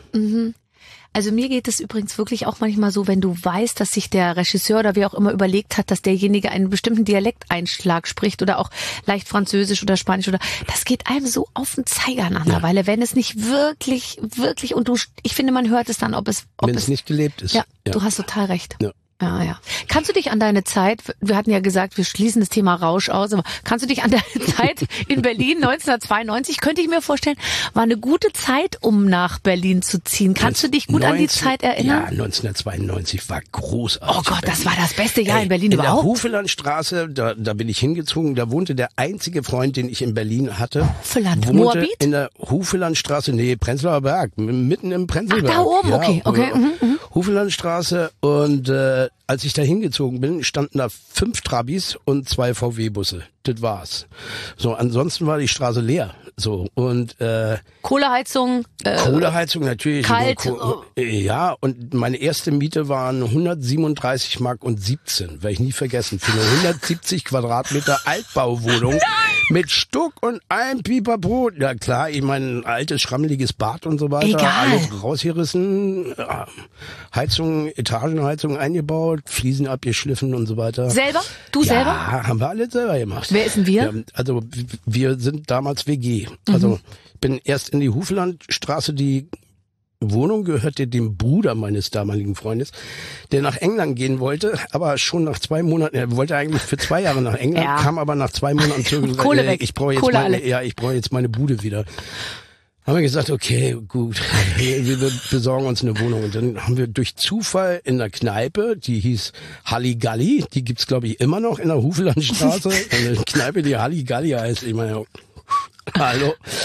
B: Also mir geht es übrigens wirklich auch manchmal so, wenn du weißt, dass sich der Regisseur oder wie auch immer überlegt hat, dass derjenige einen bestimmten Dialekteinschlag spricht oder auch leicht Französisch oder Spanisch oder das geht einem so auf den Zeiger nach einer Weile, wenn es nicht wirklich, wirklich und du, ich finde, man hört es dann, ob es, ob
D: Wenn
B: es
D: es nicht gelebt ist.
B: Ja, du hast total recht.
D: Ja.
B: Ja, ja. Kannst du dich an deine Zeit, wir hatten ja gesagt, wir schließen das Thema Rausch aus, aber kannst du dich an deine Zeit in Berlin neunzehnhundertzweiundneunzig, könnte ich mir vorstellen, war eine gute Zeit, um nach Berlin zu ziehen. Kannst du dich gut an die
D: neunzehn
B: Zeit erinnern?
D: Ja, neunzehnhundertzweiundneunzig war großartig.
B: Oh Gott, das war das beste Jahr in Berlin
D: in
B: überhaupt.
D: In der Hufelandstraße, da, da bin ich hingezogen, da wohnte der einzige Freund, den ich in Berlin hatte.
B: Hufeland,
D: wohnte
B: Moabit?
D: in der Hufelandstraße, nee, Prenzlauer Berg, m- mitten im Prenzlberg.
B: Ach, da oben, okay, okay, mhm, mhm.
D: Hufelandstraße und äh, als ich da hingezogen bin, standen da fünf Trabis und zwei V W-Busse. Das war's. So, ansonsten war die Straße leer. So, und äh,
B: Kohleheizung, äh,
D: Kohleheizung natürlich.
B: kalt.
D: Ko- Ja, und meine erste Miete waren hundertsiebenunddreißig Mark und siebzehn, werde ich nie vergessen, für eine hundertsiebzig Quadratmeter Altbauwohnung mit Stuck und allem Pipapo. Ja klar, ich meine, ein altes, schrammeliges Bad und so weiter,
B: Egal.
D: alles rausgerissen, ja, Heizung, Etagenheizung eingebaut, Fliesen abgeschliffen und so weiter.
B: selber? Du
D: ja,
B: selber?
D: haben wir alle selber gemacht.
B: Wer ist denn wir?
D: Ja, also w- wir sind damals W G. Also ich bin erst in die Hufelandstraße, die Wohnung gehörte dem Bruder meines damaligen Freundes, der nach England gehen wollte, aber schon nach zwei Monaten, er wollte eigentlich für zwei Jahre nach England,
B: Ja.
D: kam aber nach zwei Monaten zurück und
B: Kohle
D: sagte,
B: weg.
D: ich brauche jetzt
B: Kohle
D: meine,
B: alle.
D: ja, ich brauche jetzt meine Bude wieder. Haben wir gesagt, okay, gut, wir wir besorgen uns eine Wohnung. Und dann haben wir durch Zufall in der Kneipe, die hieß Halligalli, die gibt's glaube ich immer noch in der Hufelandstraße, eine Kneipe, die Halligalli heißt, ich meine, hallo.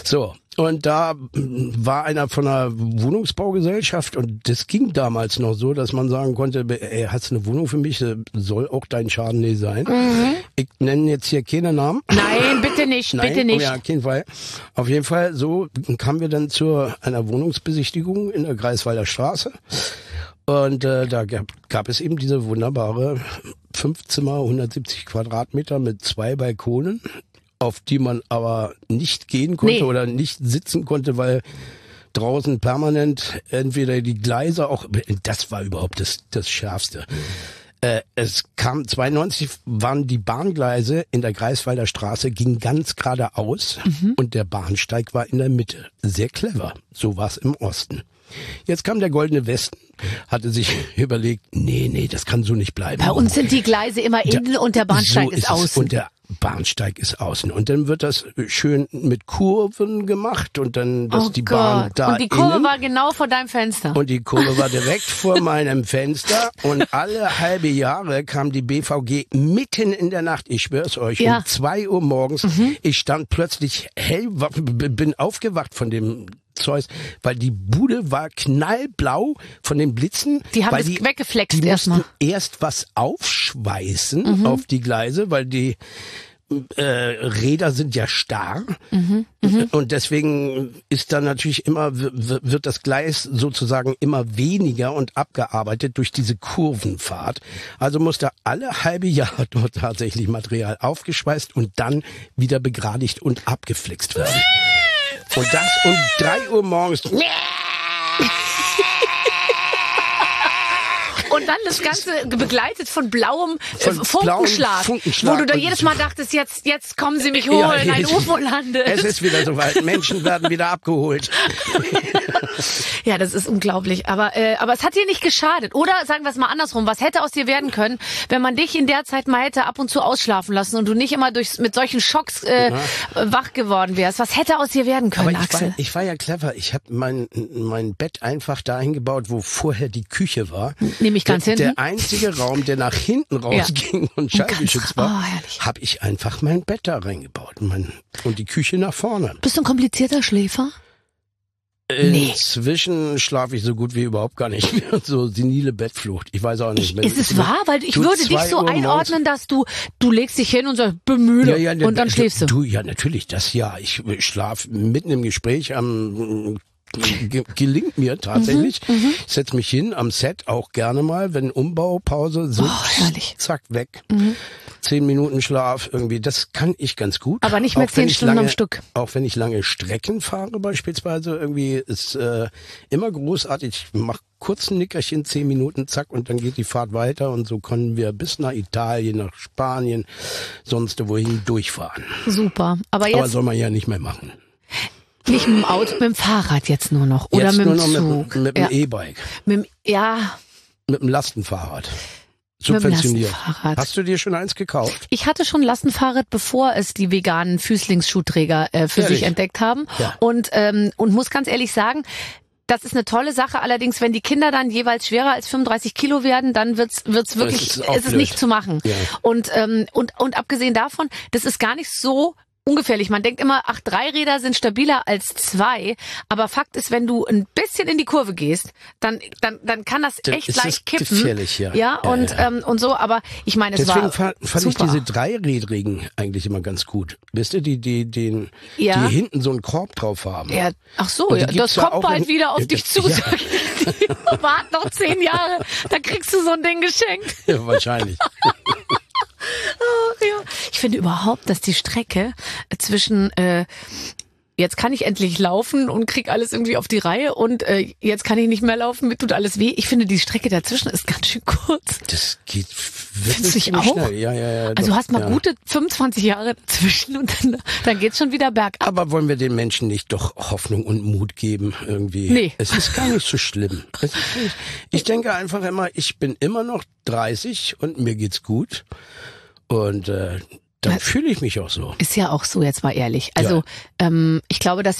D: So, und da war einer von einer Wohnungsbaugesellschaft und das ging damals noch so, dass man sagen konnte, ey, hast du eine Wohnung für mich? Soll auch dein Schaden nicht sein. Mhm. Ich nenne jetzt hier keine Namen.
B: Nein, bitte nicht,
D: Nein,
B: bitte nicht.
D: Ja, auf jeden Fall. Auf jeden Fall, so kamen wir dann zu einer Wohnungsbesichtigung in der Greifswalder Straße. Und äh, da gab, gab es eben diese wunderbare fünf Zimmer, hundertsiebzig Quadratmeter mit zwei Balkonen, auf die man aber nicht gehen konnte nee. oder nicht sitzen konnte, weil draußen permanent entweder die Gleise auch, das war überhaupt das, das Schärfste. Äh, es kam, zweiundneunzig waren die Bahngleise in der Greifswalder Straße, gingen ganz geradeaus mhm. und der Bahnsteig war in der Mitte. Sehr clever. So war es im Osten. Jetzt kam der Goldene Westen, hatte sich überlegt, nee, nee, das kann so nicht bleiben.
B: Bei uns sind die Gleise immer innen und der Bahnsteig
D: so
B: ist, ist außen.
D: Und der Bahnsteig ist außen. Und dann wird das schön mit Kurven gemacht und dann, dass
B: oh
D: die
B: Gott.
D: Bahn da
B: Und die Kurve
D: innen,
B: war genau vor deinem Fenster.
D: Und die Kurve war direkt vor meinem Fenster und alle halbe Jahre kam die B V G mitten in der Nacht, ich schwör's euch,
B: ja.
D: um zwei Uhr morgens. Mhm. Ich stand plötzlich hell, bin aufgewacht von dem Zeus, weil die Bude war knallblau von den Blitzen.
B: Die haben
D: weil
B: es
D: die,
B: weggeflext
D: die
B: erstmal.
D: mussten erst was aufschweißen mhm. auf die Gleise, weil die äh, Räder sind ja starr mhm. Mhm. und deswegen ist dann natürlich immer, wird das Gleis sozusagen immer weniger und abgearbeitet durch diese Kurvenfahrt. Also musste alle halbe Jahr dort tatsächlich Material aufgeschweißt und dann wieder begradigt und abgeflext werden. Und das um drei Uhr morgens.
B: Und dann das Ganze begleitet von blauem äh,
D: Von
B: Funkenschlag,
D: blauem Funkenschlag.
B: wo du da jedes Mal dachtest, jetzt jetzt kommen sie mich holen, ja, ein U F O landet.
D: Es ist wieder soweit, Menschen werden wieder abgeholt.
B: Ja, das ist unglaublich. Aber äh, aber es hat dir nicht geschadet. Oder sagen wir es mal andersrum, was hätte aus dir werden können, wenn man dich in der Zeit mal hätte ab und zu ausschlafen lassen und du nicht immer durch, mit solchen Schocks äh, wach geworden wärst. Was hätte aus dir werden können,
D: Aber ich
B: Axel?
D: war, ich war ja clever. Ich habe mein, mein Bett einfach dahin gebaut, wo vorher die Küche war.
B: Nämlich ganz
D: der,
B: hinten?
D: Der einzige Raum, der nach hinten rausging ja. und schallgeschützt war, oh, habe ich einfach mein Bett da reingebaut. Mein, und die Küche nach vorne.
B: Bist du ein komplizierter Schläfer? Nee.
D: Inzwischen schlafe ich so gut wie überhaupt gar nicht mehr. So senile Bettflucht. Ich weiß auch nicht.
B: Ich, ist es wahr? Weil ich würde dich so einordnen, dass du, du legst dich hin und sagst, bemühe
D: ja, ja,
B: und dann schläfst du.
D: Du, ja, natürlich, das ja. Ich schlafe mitten im Gespräch am, gelingt mir tatsächlich. Mhm, mhm. Ich setze mich hin am Set auch gerne mal, wenn Umbaupause so,
B: oh, herrlich.
D: Zack, weg.
B: Mhm.
D: Zehn Minuten Schlaf irgendwie, das kann ich ganz gut.
B: Aber nicht mehr zehn Stunden
D: lange,
B: am Stück.
D: Auch wenn ich lange Strecken fahre beispielsweise, irgendwie ist äh, immer großartig. Ich mache kurz ein Nickerchen, zehn Minuten, zack, und dann geht die Fahrt weiter und so können wir bis nach Italien, nach Spanien, sonst wohin durchfahren.
B: Super. Aber jetzt.
D: Aber soll man ja nicht mehr machen.
B: Nicht mit dem Auto, mit dem Fahrrad jetzt nur noch. Oder
D: jetzt
B: mit dem
D: nur noch
B: Zug.
D: Mit, mit dem
B: ja.
D: E-Bike.
B: Mit dem, ja.
D: Mit dem Lastenfahrrad. Subventioniert.
B: Lastenfahrrad.
D: Hast du dir schon eins gekauft?
B: Ich hatte schon Lastenfahrrad, bevor es die veganen Füßlingsschuhträger äh, für
D: Ehrlich?
B: sich entdeckt haben. Ja. Und, ähm, und muss ganz ehrlich sagen, das ist eine tolle Sache. Allerdings, wenn die Kinder dann jeweils schwerer als fünfunddreißig Kilo werden, dann wird's wird's wirklich,
D: ist,
B: ist es nicht zu machen.
D: Ja.
B: Und, ähm, und, und abgesehen davon, das ist gar nicht so ungefährlich. Man denkt immer, ach, drei Räder sind stabiler als zwei. Aber Fakt ist, wenn du ein bisschen in die Kurve gehst, dann, dann, dann kann das
D: dann
B: echt
D: ist
B: leicht kippen.
D: Gefährlich, ja.
B: Ja, und,
D: ja, ja.
B: Ähm, und so. Aber ich meine, es
D: Deswegen
B: war
D: fand, fand ich diese dreirädrigen eigentlich immer ganz gut. Wisst ihr, die, die, den,
B: ja.
D: die hinten so einen Korb drauf haben.
B: Ja, ach so, ja, das kommt ja bald in, wieder auf dich zu. Ja. Wart noch zehn Jahre, dann kriegst du so ein Ding geschenkt.
D: Ja, wahrscheinlich.
B: Ach, ja. Ich finde überhaupt, dass die Strecke zwischen äh, jetzt kann ich endlich laufen und krieg alles irgendwie auf die Reihe und äh, jetzt kann ich nicht mehr laufen, mir tut alles weh. Ich finde, die Strecke dazwischen ist ganz schön kurz.
D: Das geht wirklich
B: Findest du auch?
D: Schnell. Ja, ja, ja,
B: also
D: doch,
B: du hast mal
D: ja.
B: gute fünfundzwanzig Jahre dazwischen und dann, dann geht's schon wieder bergab.
D: Aber wollen wir den Menschen nicht doch Hoffnung und Mut geben irgendwie?
B: Nee.
D: Es ist gar nicht so schlimm. Es ist nicht, ich denke einfach immer, ich bin immer noch dreißig und mir geht's gut und äh, dann fühle ich mich auch so.
B: Ist ja auch so, jetzt mal ehrlich. Also ja. ähm, ich glaube, dass wir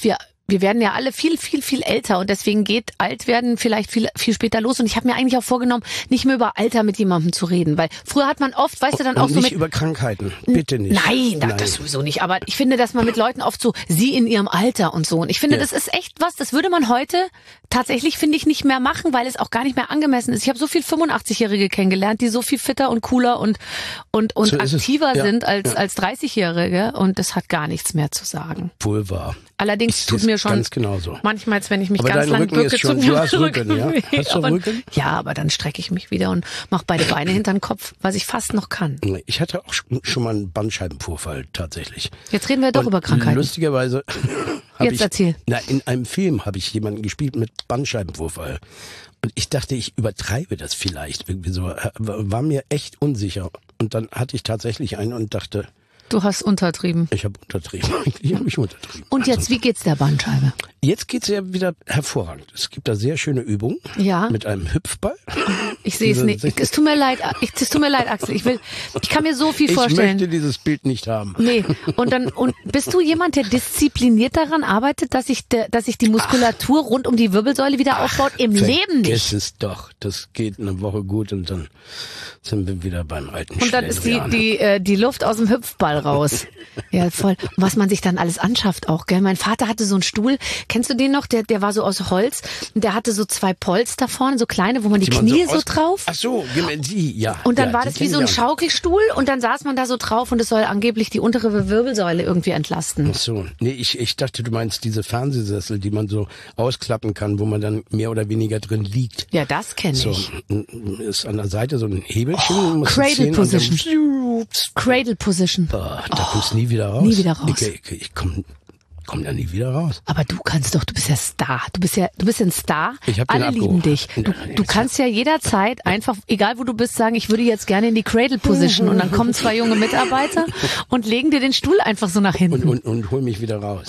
B: wir werden ja alle viel, viel, viel älter und deswegen geht Altwerden vielleicht viel, viel später los. Und ich habe mir eigentlich auch vorgenommen, nicht mehr über Alter mit jemandem zu reden, weil früher hat man oft, weißt du, dann
D: und
B: auch so
D: nicht
B: mit...
D: über Krankheiten, bitte nicht.
B: Nein,
D: Nein,
B: das sowieso nicht. Aber ich finde, dass man mit Leuten oft so, sie in ihrem Alter und so. Und ich finde,
D: Ja.
B: das ist echt was, das würde man heute tatsächlich, finde ich, nicht mehr machen, weil es auch gar nicht mehr angemessen ist. Ich habe so viel fünfundachtzigjährige kennengelernt, die so viel fitter und cooler und und und
D: So ist es.
B: aktiver
D: Ja.
B: sind als
D: Ja.
B: als dreißigjährige und das hat gar nichts mehr zu sagen.
D: Wohl wahr.
B: Allerdings
D: Ich
B: tut
D: seh's
B: mir schon
D: ganz genauso.
B: manchmal, als wenn ich mich
D: Aber
B: ganz
D: dein
B: lang
D: Rücken
B: bücke,
D: ist schon-
B: tut mir
D: du hast
B: mein
D: Rücken, ja?
B: weh.
D: Hast du
B: aber,
D: Rücken?
B: Ja, aber dann strecke ich mich wieder und mache beide Beine hinter den Kopf, was ich fast noch kann.
D: Ich hatte auch schon- schon mal einen Bandscheibenvorfall, tatsächlich.
B: Jetzt reden wir doch
D: Und
B: über Krankheiten.
D: Lustigerweise habe
B: Jetzt
D: ich,
B: erzähl.
D: Na, in einem Film habe ich jemanden gespielt mit Bandscheibenvorfall. Und ich dachte, ich übertreibe das vielleicht irgendwie so. War mir echt unsicher. Und dann hatte ich tatsächlich einen und dachte,
B: Du hast untertrieben.
D: ich habe untertrieben. Eigentlich habe ich untertrieben.
B: Und jetzt,
D: Also,
B: wie geht's der Bandscheibe?
D: jetzt geht's ja wieder hervorragend. Es gibt da sehr schöne Übungen
B: Ja.
D: mit einem Hüpfball.
B: Ich sehe es
D: Diese-
B: nicht. Es tut mir leid, ich, es tut mir leid, Axel. Ich will, ich kann mir so viel
D: Ich
B: vorstellen.
D: möchte dieses Bild nicht haben.
B: Nee, und dann und bist du jemand, der diszipliniert daran arbeitet, dass sich der, dass sich die Muskulatur rund um die Wirbelsäule wieder aufbaut? Im Leben nicht.
D: Vergiss es doch. Das geht eine Woche gut und dann sind wir wieder beim alten
B: Und dann ist die
D: Schlendrian.
B: die äh, die Luft aus dem Hüpfball raus. Ja, voll. Und was man sich dann alles anschafft auch, gell? Mein Vater hatte so einen Stuhl. Kennst du den noch? Der der war so aus Holz und der hatte so zwei Polster vorne, so kleine, wo man die,
D: Die man
B: Knie so,
D: aus-
B: drauf.
D: Ach so, die, ja.
B: Und dann
D: ja,
B: war
D: die
B: das wie
D: kenn
B: so ein
D: ich auch.
B: Schaukelstuhl und dann saß man da so drauf und es soll angeblich die untere Wirbelsäule irgendwie entlasten.
D: Ach so, nee, ich, ich dachte, du meinst diese Fernsehsessel, die man so ausklappen kann, wo man dann mehr oder weniger drin liegt.
B: Ja, das kenne
D: So,
B: ich.
D: n- ist an der Seite so ein Hebelchen. musst du
B: Cradle
D: ziehen und dann-
B: Position. Cradle Position.
D: Boah, da kommst du nie wieder raus.
B: nie wieder raus.
D: Ich, ich, ich komm, komm da nie wieder raus.
B: Aber du kannst doch, du bist ja Star. Du bist ja, du bist ja ein Star.
D: Ich hab den
B: Alle
D: Abgeholt.
B: lieben dich. Du, du kannst ja jederzeit einfach, egal wo du bist, sagen, ich würde jetzt gerne in die Cradle Position. Und dann kommen zwei junge Mitarbeiter und legen dir den Stuhl einfach so nach hinten.
D: Und, und, und hol mich wieder raus.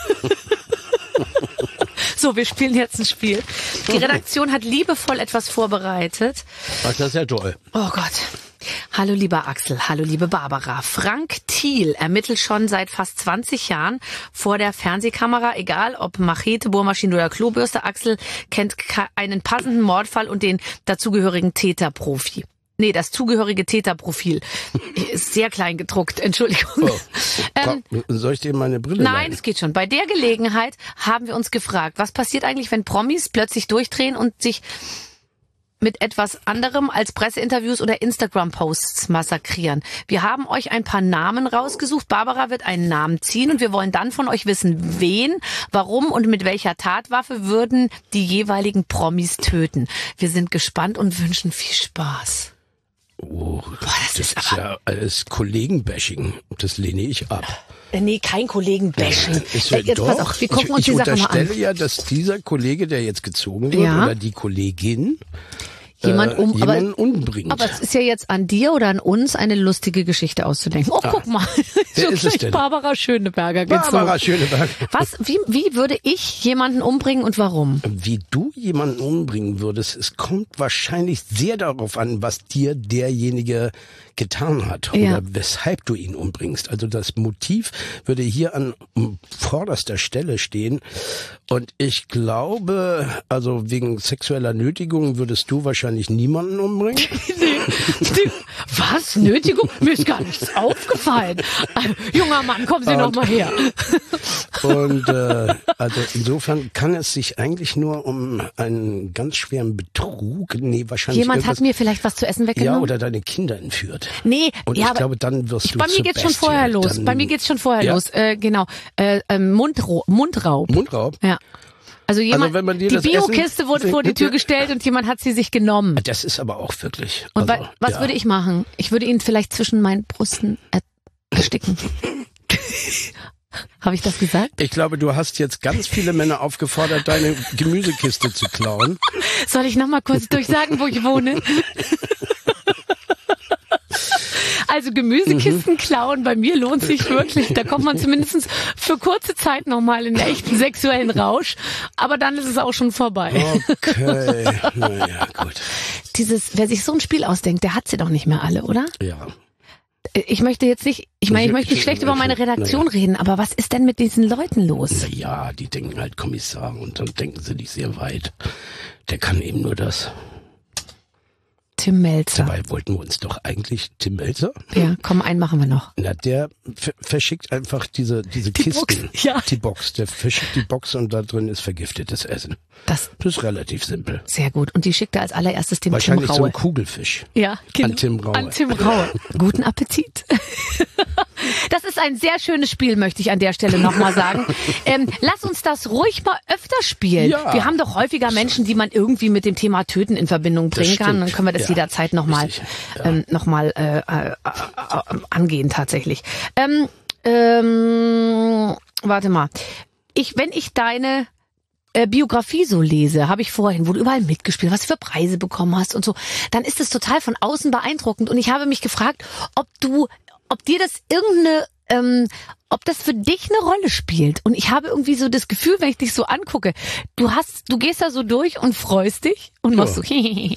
B: So, wir spielen jetzt ein Spiel. Die Redaktion hat liebevoll etwas vorbereitet.
D: Ach, das ist ja toll.
B: Oh Gott. Hallo lieber Axel, hallo liebe Barbara. Frank Thiel ermittelt schon seit fast zwanzig Jahren vor der Fernsehkamera, egal ob Machete, Bohrmaschine oder Klobürste. Axel kennt einen passenden Mordfall und den dazugehörigen Täterprofi. Nee, das zugehörige Täterprofil. Ist sehr klein gedruckt, Entschuldigung.
D: Oh.
B: Ähm,
D: Komm, soll ich dir meine Brille
B: Nein,
D: leihen?
B: es geht schon. Bei der Gelegenheit haben wir uns gefragt, was passiert eigentlich, wenn Promis plötzlich durchdrehen und sich mit etwas anderem als Presseinterviews oder Instagram-Posts massakrieren. Wir haben euch ein paar Namen rausgesucht. Barbara wird einen Namen ziehen und wir wollen dann von euch wissen, wen, warum und mit welcher Tatwaffe würden die jeweiligen Promis töten. Wir sind gespannt und wünschen viel Spaß.
D: Oh,
B: das
D: das
B: ist
D: ist ja alles Kollegenbashing. Das lehne ich ab.
B: Äh, Nee, kein Kollegen-Bashing.
D: Ist
B: Äh,
D: ja
B: Jetzt
D: doch.
B: pass auf, wir gucken
D: ich,
B: uns die
D: ich
B: Sache mal
D: unterstelle
B: an.
D: ja, dass dieser Kollege, der jetzt gezogen wird,
B: Ja.
D: oder die Kollegin,
B: Jemand
D: äh,
B: um, aber
D: jemanden umbringt.
B: Aber es ist ja jetzt an dir oder an uns, eine lustige Geschichte auszudenken. Oh, guck mal.
D: Wer
B: so
D: ist es
B: gleich
D: denn?
B: Barbara Schöneberger gezogen.
D: Barbara Schöneberger.
B: Was, wie, wie würde ich jemanden umbringen und warum?
D: Wie du jemanden umbringen würdest, es kommt wahrscheinlich sehr darauf an, was dir derjenige getan hat oder
B: Ja.
D: weshalb du ihn umbringst. Also das Motiv würde hier an vorderster Stelle stehen. Und ich glaube, also wegen sexueller Nötigung würdest du wahrscheinlich niemanden umbringen.
B: Was? Nötigung? Mir ist gar nichts aufgefallen. Äh, junger Mann, kommen Sie noch mal her.
D: Und äh, also insofern kann es sich eigentlich nur um einen ganz schweren Betrug, nee, wahrscheinlich
B: Jemand hat
D: irgendwas-
B: mir vielleicht was zu essen
D: ja,
B: weggenommen?
D: oder deine Kinder entführt.
B: Nee,
D: Und
B: ja,
D: ich
B: aber
D: glaube, dann wirst
B: ich,
D: du
B: bei mir
D: zur
B: geht's schon
D: Bestie.
B: vorher los.
D: Dann,
B: Bei mir geht's schon vorher
D: ja.
B: los. Äh, genau. Äh, äh, Mundro Mundraub.
D: Mundraub.
B: Ja. Also jemand,
D: wenn man dir
B: die
D: das
B: Biokiste
D: Essen-
B: wurde vor die Tür gestellt und jemand hat sie sich genommen.
D: Das ist aber auch wirklich.
B: Und
D: also,
B: wa- was
D: ja.
B: würde ich machen? Ich würde ihn vielleicht zwischen meinen Brüsten ersticken. Habe ich das gesagt?
D: Ich glaube, du hast jetzt ganz viele Männer aufgefordert, deine Gemüsekiste zu klauen.
B: Soll ich noch mal kurz durchsagen, wo ich wohne? Also Gemüsekisten klauen, bei mir lohnt sich wirklich. Da kommt man zumindest für kurze Zeit noch mal in einen echten sexuellen Rausch. Aber dann ist es auch schon vorbei.
D: Okay, naja, gut.
B: Dieses, wer sich so ein Spiel ausdenkt, der hat sie doch nicht mehr alle, oder?
D: Ja.
B: Ich möchte jetzt nicht, ich meine, ich möchte nicht schlecht über meine Redaktion
D: naja.
B: reden, aber was ist denn mit diesen Leuten los?
D: Ja, die denken halt Kommissar und dann denken sie nicht sehr weit. Der kann eben nur das.
B: Tim Melzer.
D: Dabei wollten wir uns doch eigentlich Tim Melzer.
B: Ja, komm, einen machen wir noch.
D: Na, der f- verschickt einfach diese, diese
B: Die
D: Kisten.
B: Box, ja.
D: Die Box. Der verschickt die Box und da drin ist vergiftetes Essen.
B: Das
D: Das ist relativ simpel.
B: sehr gut. Und die schickt er als allererstes dem Tim
D: Wahrscheinlich so
B: Raue.
D: ein Kugelfisch.
B: Ja, genau.
D: An Tim Raue.
B: An Tim Raue. Guten Appetit. Das ist ein sehr schönes Spiel, möchte ich an der Stelle nochmal sagen. Ähm, lass uns das ruhig mal öfter spielen.
D: Ja.
B: Wir haben doch häufiger Menschen, die man irgendwie mit dem Thema Töten in Verbindung bringen kann.
D: stimmt.
B: Dann können wir das
D: Ja.
B: jederzeit nochmal
D: Richtig. Ja.
B: ähm, noch mal, äh, äh, äh, angehen tatsächlich. Ähm, ähm, warte mal. Ich, wenn ich deine äh, Biografie so lese, habe ich vorhin, wo du überall mitgespielt hast, was du für Preise bekommen hast und so, dann ist es total von außen beeindruckend. Und ich habe mich gefragt, ob du, ob dir das irgendeine, ähm, ob das für dich eine Rolle spielt. Und ich habe irgendwie so das Gefühl, wenn ich dich so angucke, du hast, du gehst da so durch und freust dich und machst so.
D: Nee,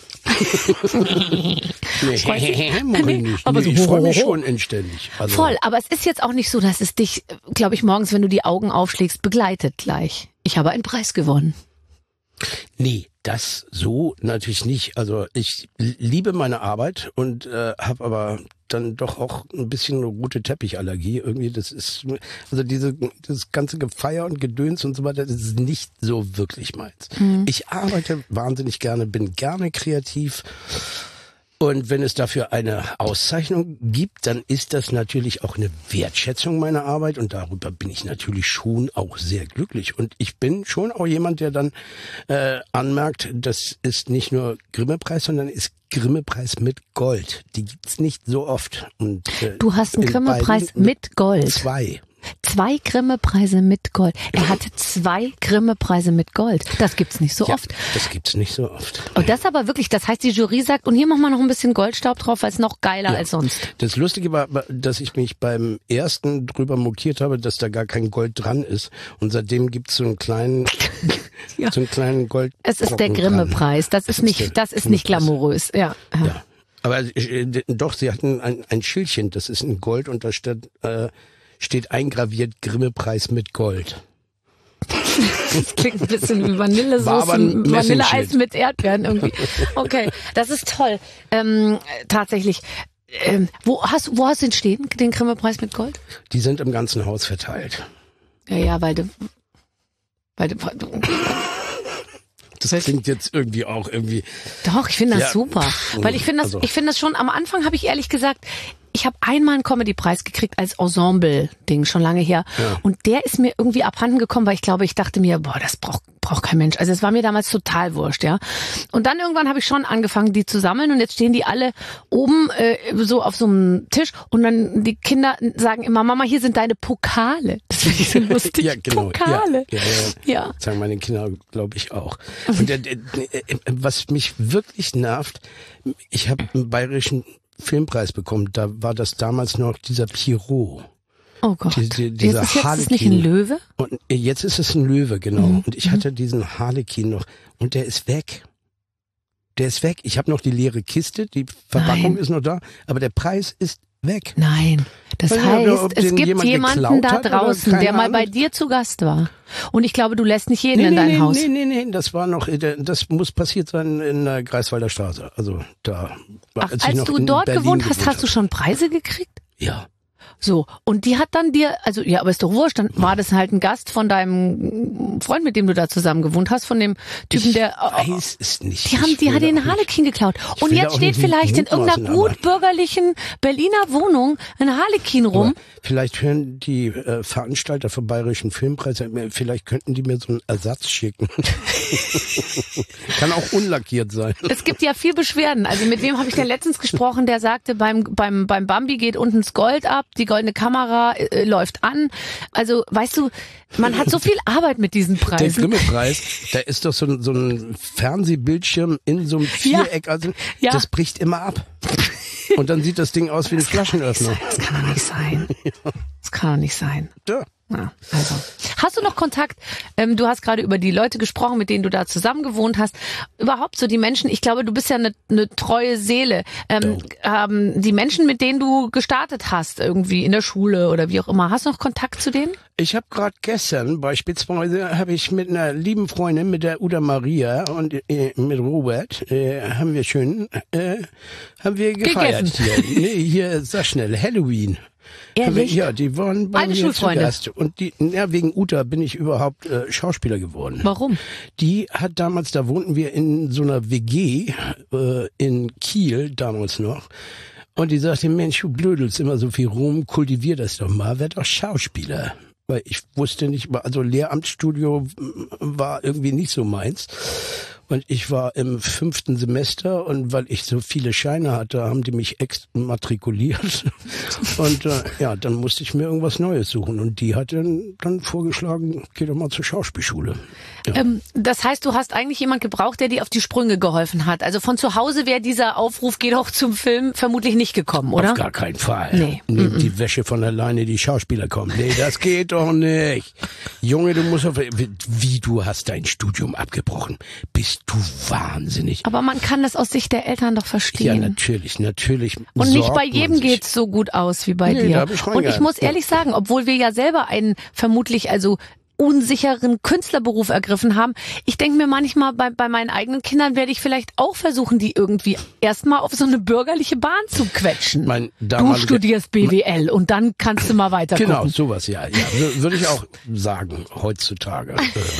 B: Freust dich?
D: mach ich
B: Nee,
D: nicht.
B: aber
D: Nee,
B: so
D: ich freue mich
B: hohoho.
D: schon inständig. Also,
B: Voll, aber es ist jetzt auch nicht so, dass es dich, glaube ich, morgens, wenn du die Augen aufschlägst, begleitet gleich. Ich habe einen Preis gewonnen.
D: Nee, das so natürlich nicht. Also ich liebe meine Arbeit und äh, habe aber dann doch auch ein bisschen eine rote Teppichallergie. Irgendwie, das ist, also diese, das ganze Gefeier und Gedöns und so weiter, das ist nicht so wirklich meins. Mhm. Ich arbeite wahnsinnig gerne, bin gerne kreativ. Und wenn es dafür eine Auszeichnung gibt, dann ist das natürlich auch eine Wertschätzung meiner Arbeit und darüber bin ich natürlich schon auch sehr glücklich. Und ich bin schon auch jemand, der dann äh, anmerkt, das ist nicht nur Grimme-Preis, sondern ist Grimme-Preis mit Gold. Die gibt's nicht so oft. Und äh,
B: Du hast einen
D: in
B: Grimme-Preis
D: beiden
B: mit Gold.
D: Zwei.
B: Zwei Grimme-Preise mit Gold. Er hatte zwei Grimme-Preise mit Gold. Das gibt's nicht so
D: Ja,
B: oft.
D: das gibt's nicht so oft.
B: Und das aber wirklich, das heißt, die Jury sagt, und hier machen wir noch ein bisschen Goldstaub drauf, weil es noch geiler
D: Ja.
B: als sonst.
D: Das Lustige war, dass ich mich beim ersten drüber mokiert habe, dass da gar kein Gold dran ist. Und seitdem gibt's so einen kleinen,
B: Ja.
D: so einen kleinen Gold.
B: Es ist der Grimme-Preis. Das ist
D: ist der
B: nicht, das ist nicht
D: Grimme-Preis.
B: glamourös. Ja. ja.
D: Ja. Aber äh, doch, sie hatten ein, ein Schildchen, das ist in Gold und da steht, äh, steht eingraviert Grimme-Preis mit Gold.
B: Das klingt ein bisschen wie
D: War
B: Vanillesoße,
D: aber ein
B: Vanilleeis
D: Messingschild.
B: mit Erdbeeren irgendwie. Okay, das ist toll. Ähm, tatsächlich. Ähm, wo hast wo hast du den stehen, den Grimme-Preis mit Gold?
D: Die sind im ganzen Haus verteilt.
B: Ja, ja, weil du, weil du,
D: Das klingt jetzt irgendwie auch irgendwie.
B: doch, ich finde das
D: Ja,
B: super,
D: pff,
B: weil ich finde das,
D: also-
B: ich finde das schon. Am Anfang habe ich ehrlich gesagt, ich habe einmal einen Comedy-Preis gekriegt als Ensemble-Ding, schon lange her.
D: Ja.
B: Und der ist mir irgendwie abhanden gekommen, weil ich glaube, ich dachte mir, boah, das braucht braucht kein Mensch. Also es war mir damals total wurscht, ja. Und dann irgendwann habe ich schon angefangen, die zu sammeln und jetzt stehen die alle oben äh, so auf so einem Tisch und dann die Kinder sagen immer, Mama, hier sind deine Pokale. Das finde ich so lustig.
D: Ja, genau.
B: Pokale.
D: Ja, ja, ja.
B: Ja.
D: Das sagen meine Kinder, glaube ich, auch. Und der, der, der, was mich wirklich nervt, ich habe einen bayerischen Filmpreis bekommen. Da war das damals noch dieser Pierrot.
B: Oh Gott.
D: Die- die-
B: jetzt
D: dieser
B: ist jetzt ist nicht
D: Harlekin.
B: ein Löwe?
D: Und jetzt ist es ein Löwe, genau.
B: Mhm.
D: Und ich hatte diesen Harlekin noch. Und der ist weg. Der ist weg. Ich habe noch die leere Kiste. Die Verpackung
B: Nein.
D: ist noch da. Aber der Preis ist weg.
B: Nein. Das
D: Weiß nicht, ob
B: heißt,
D: den
B: es gibt
D: jemand
B: jemanden
D: geklaut
B: da
D: hat oder
B: draußen,
D: keine
B: der mal bei
D: Ahnung.
B: dir zu Gast war. Und ich glaube, du lässt nicht jeden
D: Nee,
B: in
D: nee,
B: dein
D: nee,
B: Haus.
D: nee, nee, nee, das war noch, das muss passiert sein in der Greifswalder Straße. Also da.
B: Ach,
D: ich
B: als
D: noch
B: du
D: in
B: dort
D: Berlin
B: gewohnt hast, hast du
D: habe.
B: schon Preise gekriegt?
D: Ja.
B: So, und die hat dann dir, also ja, aber ist doch wurscht, dann war das halt ein Gast von deinem Freund, mit dem du da zusammen gewohnt hast, von dem Typen,
D: Ich
B: der...
D: weiß es nicht.
B: Die haben,
D: Ich
B: die
D: will
B: hat
D: da
B: den
D: auch nicht-
B: Harlekin geklaut. Und
D: will da
B: jetzt
D: auch
B: steht
D: nicht
B: vielleicht in irgendeiner
D: mutmaßen, aber-
B: gut bürgerlichen Berliner Wohnung ein Harlekin rum.
D: Aber vielleicht hören die äh, Veranstalter vom Bayerischen Filmpreis, äh, vielleicht könnten die mir so einen Ersatz schicken. Kann auch unlackiert sein.
B: Es gibt ja viel Beschwerden. Also mit wem habe ich denn letztens gesprochen, der sagte, beim beim beim Bambi geht unten das Gold ab, die goldene Kamera äh, läuft an. Also weißt du, man hat so viel Arbeit mit diesen
D: Der
B: Preisen.
D: Grimme-Preis, da ist doch so ein, so ein Fernsehbildschirm in so einem Viereck, also
B: Ja.
D: das bricht immer ab. Und dann sieht das Ding aus wie ein Flaschenöffner.
B: Das kann doch nicht sein. Das kann doch nicht sein.
D: Ja.
B: Ja, also. Hast du noch Kontakt? Ähm, du hast gerade über die Leute gesprochen, mit denen du da zusammen gewohnt hast. Überhaupt so die Menschen, ich glaube, du bist ja eine, eine treue Seele. Ähm, ja. ähm, die Menschen, mit denen du gestartet hast, irgendwie in der Schule oder wie auch immer, hast du noch Kontakt zu denen?
D: Ich habe gerade gestern beispielsweise, habe ich mit einer lieben Freundin, mit der Uda Maria und äh, mit Robert, äh, haben wir schön, äh, haben wir gefeiert. Hier, nee, hier, sag schnell, Halloween.
B: Ehrlich?
D: Ja, die waren bei
B: Alte
D: mir
B: Schulfreunde.
D: zu Gast. Und die, ja, wegen Uta bin ich überhaupt äh, Schauspieler geworden.
B: Warum?
D: Die hat damals, da wohnten wir in so einer W G äh, in Kiel, damals noch. Und die sagte, Mensch, du blödelst immer so viel rum, kultivier das doch mal, werd doch Schauspieler. Weil ich wusste nicht, also Lehramtsstudio war irgendwie nicht so meins. Und ich war im fünften Semester und weil ich so viele Scheine hatte, haben die mich exmatrikuliert. Und äh, ja, dann musste ich mir irgendwas Neues suchen. Und die hat dann, dann vorgeschlagen, geh doch mal zur Schauspielschule. Ja.
B: Ähm, das heißt, du hast eigentlich jemand gebraucht, der dir auf die Sprünge geholfen hat. Also von zu Hause wäre dieser Aufruf, geh doch zum Film, vermutlich nicht gekommen, oder?
D: Auf gar keinen Fall.
B: Nee.
D: Nimm die Wäsche von alleine, die Schauspieler kommen. Nee, das geht doch nicht. Junge, du musst auf, wie, du hast dein Studium abgebrochen. Bist du wahnsinnig.
B: Aber man kann das aus Sicht der Eltern doch verstehen.
D: Ja, natürlich, natürlich.
B: Und nicht bei jedem geht's so gut aus wie bei
D: nee,
B: dir.
D: Da hab ich
B: Und ich muss ehrlich
D: ja.
B: sagen, obwohl wir ja selber einen vermutlich also unsicheren Künstlerberuf ergriffen haben. Ich denke mir manchmal, bei, bei meinen eigenen Kindern werde ich vielleicht auch versuchen, die irgendwie erstmal auf so eine bürgerliche Bahn zu quetschen.
D: Mein
B: du studierst B W L und dann kannst du mal weiter
D: Genau,
B: gucken.
D: sowas, ja. ja. Würde ich auch sagen, heutzutage.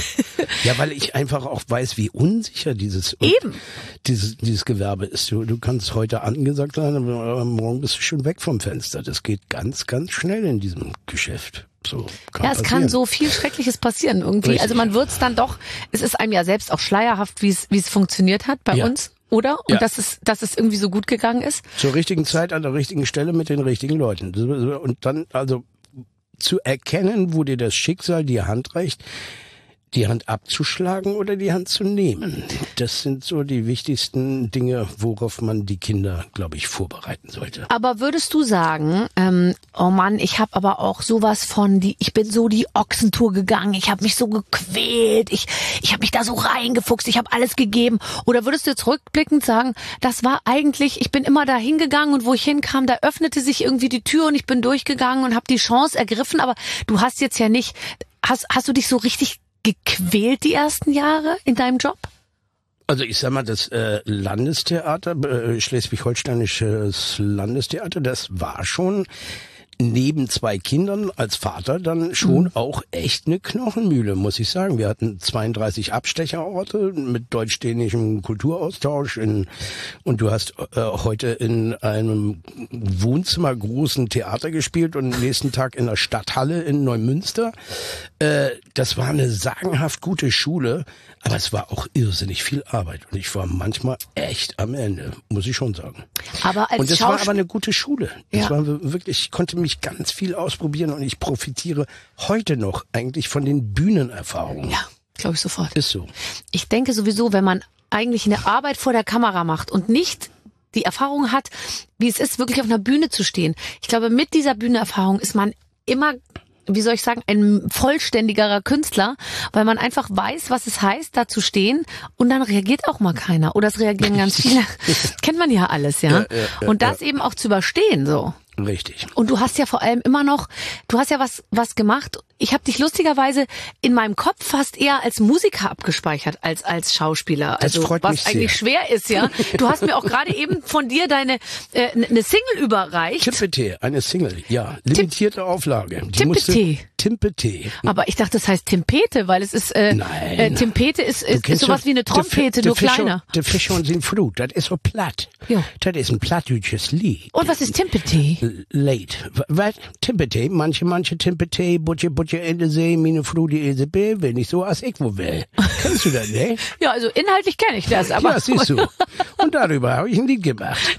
D: Ja, weil ich einfach auch weiß, wie unsicher dieses,
B: Eben.
D: dieses, dieses Gewerbe ist. Du, du kannst heute angesagt sein, aber morgen bist du schon weg vom Fenster. Das geht ganz, ganz schnell in diesem Geschäft. So kann
B: ja, es
D: passieren.
B: kann so viel Schreckliches passieren irgendwie.
D: Richtig.
B: Also man wird's dann doch, es ist einem ja selbst auch schleierhaft, wie es wie es funktioniert hat bei
D: ja.
B: uns, oder? Und
D: ja.
B: dass es dass es irgendwie so gut gegangen ist.
D: Zur richtigen Zeit an der richtigen Stelle mit den richtigen Leuten. Und dann also zu erkennen, wo dir das Schicksal die Hand reicht, die Hand abzuschlagen oder die Hand zu nehmen. Das sind so die wichtigsten Dinge, worauf man die Kinder, glaube ich, vorbereiten sollte.
B: Aber würdest du sagen, ähm, oh Mann, ich habe aber auch sowas von, die, ich bin so die Ochsentour gegangen, ich habe mich so gequält, ich ich habe mich da so reingefuchst, ich habe alles gegeben. Oder würdest du jetzt rückblickend sagen, das war eigentlich, ich bin immer da hingegangen und wo ich hinkam, da öffnete sich irgendwie die Tür und ich bin durchgegangen und habe die Chance ergriffen. Aber du hast jetzt ja nicht, hast hast du dich so richtig gequält die ersten Jahre in deinem Job?
D: Also ich sag mal, das äh, Landestheater, äh, Schleswig-Holsteinisches Landestheater, das war schon neben zwei Kindern als Vater dann schon mhm. auch echt eine Knochenmühle, muss ich sagen. Wir hatten zweiunddreißig Abstecherorte mit deutsch-dänischem Kulturaustausch in, und du hast äh, heute in einem Wohnzimmer großen Theater gespielt und am nächsten Tag in der Stadthalle in Neumünster. Äh, das war eine sagenhaft gute Schule, aber es war auch irrsinnig viel Arbeit und ich war manchmal echt am Ende, muss ich schon sagen.
B: Aber als
D: und das
B: Schaus-
D: war aber eine gute Schule. Das
B: ja.
D: war wirklich, ich konnte mich ganz viel ausprobieren und ich profitiere heute noch eigentlich von den Bühnenerfahrungen.
B: Ja, glaube ich sofort.
D: Ist so.
B: Ich denke sowieso, wenn man eigentlich eine Arbeit vor der Kamera macht und nicht die Erfahrung hat, wie es ist, wirklich auf einer Bühne zu stehen. Ich glaube, mit dieser Bühnenerfahrung ist man immer, wie soll ich sagen, ein vollständigerer Künstler, weil man einfach weiß, was es heißt, da zu stehen und dann reagiert auch mal keiner. Oder es reagieren ganz viele. Kennt man ja alles, ja.
D: ja, ja, ja
B: und das
D: ja.
B: eben auch zu überstehen, so.
D: Richtig.
B: Und du hast ja vor allem immer noch, du hast ja was was gemacht. Ich habe dich lustigerweise in meinem Kopf fast eher als Musiker abgespeichert als als Schauspieler.
D: Das
B: Also
D: freut
B: was
D: mich
B: eigentlich
D: sehr.
B: schwer ist, ja. Du hast mir auch gerade eben von dir deine äh, eine Single überreicht.
D: Timpete, eine Single, ja, limitierte Auflage. Die
B: Timpete.
D: musste- Timpete.
B: Aber ich dachte, das heißt Timpete, weil es ist äh,
D: Nein.
B: äh, Timpete ist,
D: Du
B: ist, ist
D: kennst
B: sowas
D: doch
B: wie eine
D: der Fi-
B: Trompete,
D: der
B: nur
D: Fischer-
B: kleiner.
D: Der Fischer und sein Flut, das ist so platt.
B: Ja.
D: Das ist ein plattdeutsches Lied.
B: Und was ist Timpete?
D: Late. Was? Timpete? Manche, manche Timpete, Butche, Butche in der See, meine Frau, die Isabel, will nicht so, als ich wo will. Kennst du das, ne?
B: Ja, also inhaltlich kenne ich das, aber
D: Ja, siehst du. Und darüber habe ich ein Lied gemacht.
B: Timpete.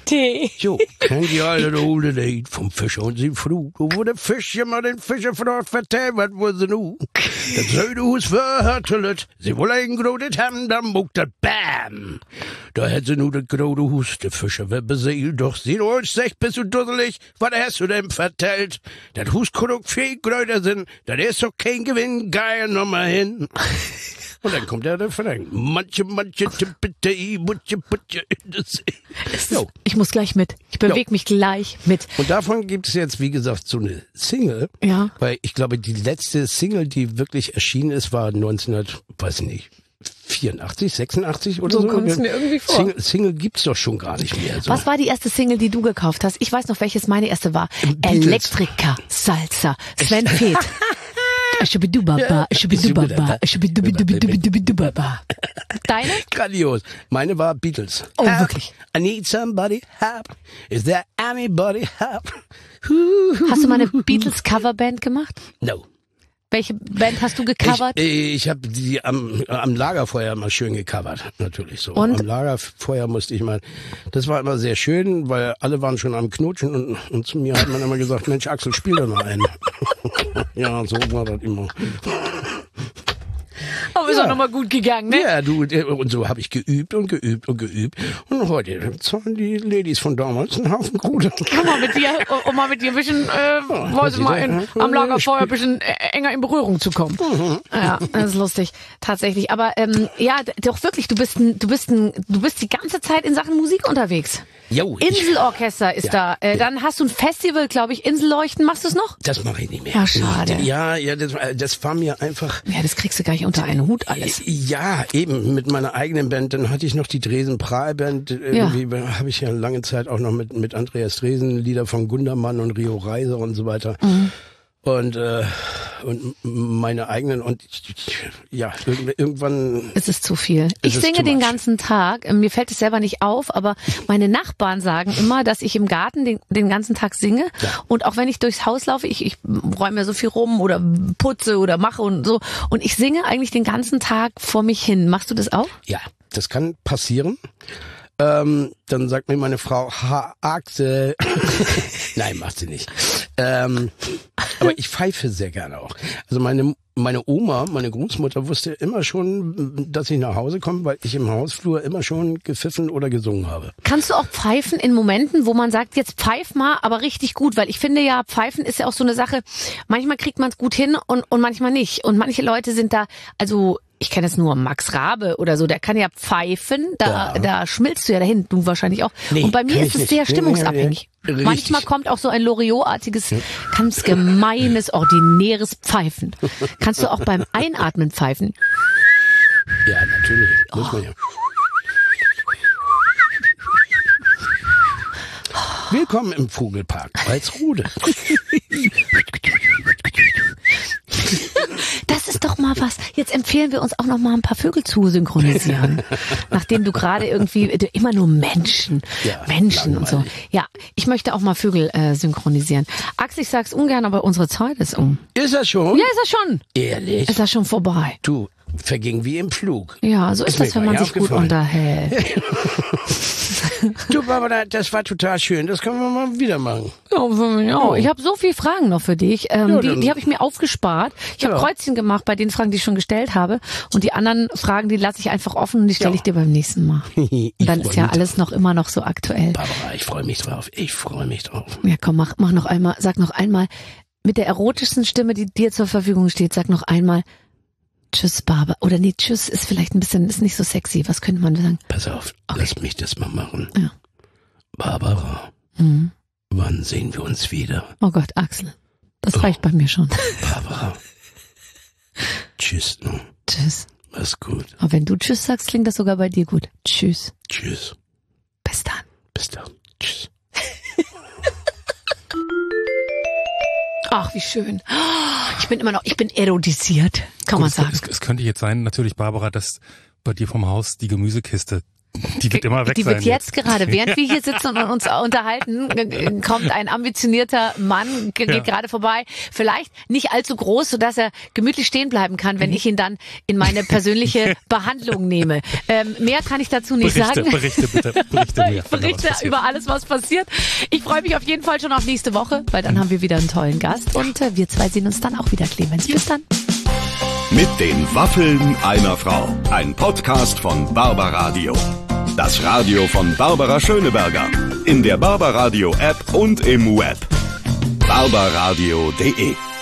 B: Tee.
D: So, kennt ihr alle das alte Lied vom Fischer und sein Frau? Wo der Fischer mal den Fischer fragt, vertellt, was wo sie nu? Das Södehus verhörtelet, sie wohl ein grotes haben, dann muckt das Bam. Da hätt sie nu das grote Hus, der Fischer wird beseelt, doch sie uns sagt, bist du dusselig, was hast du denn vertellt? Das Hus kann auch viel größer sein, das ist doch kein Gewinn, geil nochmal hin. Und dann kommt der Refrain. Manche, manche, tippete, butche, butche in der See. So.
B: Ich muss gleich mit. Ich bewege mich gleich mit.
D: Und davon gibt es jetzt, wie gesagt, so eine Single.
B: Ja.
D: Weil ich glaube, die letzte Single, die wirklich erschienen ist, war neunzehnhundert, weiß ich nicht, vierundachtzig, sechsundachtzig oder so.
B: So kommt es mir irgendwie vor.
D: Single, Single gibt's doch schon gar nicht mehr. So.
B: Was war die erste Single, die du gekauft hast? Ich weiß noch, welches meine erste war.
D: Beatles.
B: Elektrika, Salsa, Sven Feth. Schubidubaba, schubidubaba, schubidubidubidubidubidubaba. Deine?
D: Grandios. Meine war Beatles.
B: Oh,
D: Help.
B: wirklich?
D: I need somebody help. Is there anybody help?
B: Hast du mal eine Beatles-Coverband gemacht?
D: No.
B: Welche Band hast du gecovert?
D: Ich, ich habe die am, am Lagerfeuer mal schön gecovert, natürlich so.
B: Und?
D: Am Lagerfeuer musste ich mal, das war immer sehr schön, weil alle waren schon am Knutschen und, und zu mir hat man immer gesagt, Mensch Axel, spiel doch noch einen. Ja, so war das immer.
B: Aber ist
D: Ja.
B: auch nochmal gut gegangen, ne?
D: Ja, du, und so habe ich geübt und geübt und geübt. Und heute zahlen die Ladies von damals einen Haufen Kohle.
B: Um mal mit dir, um mal mit dir ein bisschen, äh, wollte mal in, am Lagerfeuer ein bisschen äh, enger in Berührung zu kommen. Ja, das ist lustig, tatsächlich. Aber ähm, ja, d- doch wirklich, du bist ein, du bist ein, du bist die ganze Zeit in Sachen Musik unterwegs.
D: Jo, ich,
B: Inselorchester ist
D: Ja,
B: da. Äh,
D: ja.
B: Dann hast du ein Festival, glaube ich, Inselleuchten. Machst du es noch?
D: das mache ich nicht mehr.
B: Ja, schade.
D: Ja, ja, das, das war mir einfach.
B: Ja, das kriegst du gar nicht unter einen Hut alles.
D: Ja, eben mit meiner eigenen Band. Dann hatte ich noch die Dresen Prahl Band. Irgendwie habe ich ja lange Zeit auch noch mit mit Andreas Dresen Lieder von Gundermann und Rio Reiser und so weiter.
B: Mhm.
D: Und äh, und meine eigenen und ich, ich, ja irg- irgendwann.
B: Es ist zu viel.
D: Es
B: Ich
D: ist
B: singe
D: too
B: den
D: much.
B: ganzen Tag. Mir fällt es selber nicht auf, aber meine Nachbarn sagen immer, dass ich im Garten den, den ganzen Tag singe.
D: Ja.
B: Und auch wenn ich durchs Haus laufe, ich, ich räume ja so viel rum oder putze oder mache und so. Und ich singe eigentlich den ganzen Tag vor mich hin. Machst du das auch?
D: Ja, das kann passieren. Ähm, dann sagt mir meine Frau, ha, Axel. Nein, macht sie nicht. Ähm, aber ich pfeife sehr gerne auch. Also meine meine Oma, meine Großmutter wusste immer schon, dass ich nach Hause komme, weil ich im Hausflur immer schon gepfiffen oder gesungen habe.
B: Kannst du auch pfeifen in Momenten, wo man sagt, jetzt pfeif mal, aber richtig gut? Weil ich finde ja, pfeifen ist ja auch so eine Sache, manchmal kriegt man es gut hin und, und manchmal nicht. Und manche Leute sind da, also ich kenne es nur Max Rabe oder so, der kann ja pfeifen, da,
D: Ja.
B: da schmilzt du ja dahin, du wahrscheinlich auch.
D: Nee,
B: und bei mir
D: kann
B: ist
D: ich
B: es sehr
D: nicht. Nee,
B: stimmungsabhängig.
D: nee, nee.
B: Manchmal
D: Richtig.
B: kommt auch so ein Loriot-artiges, ganz gemeines, ordinäres Pfeifen. Kannst du auch beim Einatmen pfeifen?
D: Ja, natürlich. Muss man ja. Willkommen im Vogelpark Walsrode.
B: Das ist doch mal was. Jetzt empfehlen wir uns auch noch mal ein paar Vögel zu synchronisieren. Nachdem du gerade irgendwie du, immer nur Menschen,
D: Ja,
B: Menschen und so.
D: langweilig.
B: Ja, ich möchte auch mal Vögel äh, synchronisieren. Axel, ich sag's ungern, aber unsere Zeit ist um.
D: Ist er schon?
B: Ja, ist er schon.
D: Ehrlich?
B: Ist er schon vorbei.
D: Du, verging wie im Flug.
B: Ja, so ist,
D: Ist mir
B: das, wenn
D: gar
B: man
D: nicht
B: sich gut
D: aufgefallen.
B: unterhält.
D: Du, Barbara, das war total schön. Das können wir mal wieder machen.
B: Ja, für mich auch. Ich habe so viele Fragen noch für dich. Ähm,
D: Ja,
B: die
D: dann-
B: die habe ich mir aufgespart. Ich habe
D: Ja.
B: Kreuzchen gemacht bei den Fragen, die ich schon gestellt habe. Und die anderen Fragen, die lasse ich einfach offen und die stelle
D: Ja.
B: ich dir beim nächsten Mal.
D: Ich
B: Und dann
D: freu
B: ist ja
D: mich
B: alles noch immer noch so aktuell.
D: Barbara, ich freue mich drauf. Ich freue mich drauf.
B: Ja, komm, mach, mach noch einmal, sag noch einmal, mit der erotischsten Stimme, die dir zur Verfügung steht, sag noch einmal, tschüss, Barbara. Oder nee, tschüss ist vielleicht ein bisschen, ist nicht so sexy. Was könnte man sagen?
D: Pass auf, lass mich das mal machen.
B: Ja.
D: Barbara,
B: Mhm.
D: wann sehen wir uns wieder?
B: Oh Gott, Axel. Das reicht bei mir schon.
D: Barbara. Tschüss, ne?
B: Tschüss.
D: Mach's gut.
B: Aber wenn du tschüss sagst, klingt das sogar bei dir gut. Tschüss.
D: Tschüss.
B: Bis dann.
D: Bis dann. Tschüss.
B: Ach, wie schön. Ich bin immer noch, ich bin erodisiert, kann man
C: Gut,
B: sagen.
C: es, es, es könnte jetzt sein, natürlich, Barbara, dass bei dir vom Haus die Gemüsekiste Die wird immer weg
B: Die
C: sein.
B: wird jetzt, jetzt gerade, während wir hier sitzen und uns unterhalten, kommt ein ambitionierter Mann, geht ja. gerade vorbei. Vielleicht nicht allzu groß, sodass er gemütlich stehen bleiben kann, wenn ich ihn dann in meine persönliche Behandlung nehme. Ähm, mehr kann ich dazu nicht
C: Berichte,
B: sagen.
C: Berichte bitte, berichte mir.
B: Ich berichte über alles, was passiert. Ich freue mich auf jeden Fall schon auf nächste Woche, weil dann haben wir wieder einen tollen Gast und äh, wir zwei sehen uns dann auch wieder, Clemens. Bis dann.
A: Mit den Waffeln einer Frau. Ein Podcast von Barbaradio. Das Radio von Barbara Schöneberger. In der Barbaradio App und im Web. barbaradio punkt de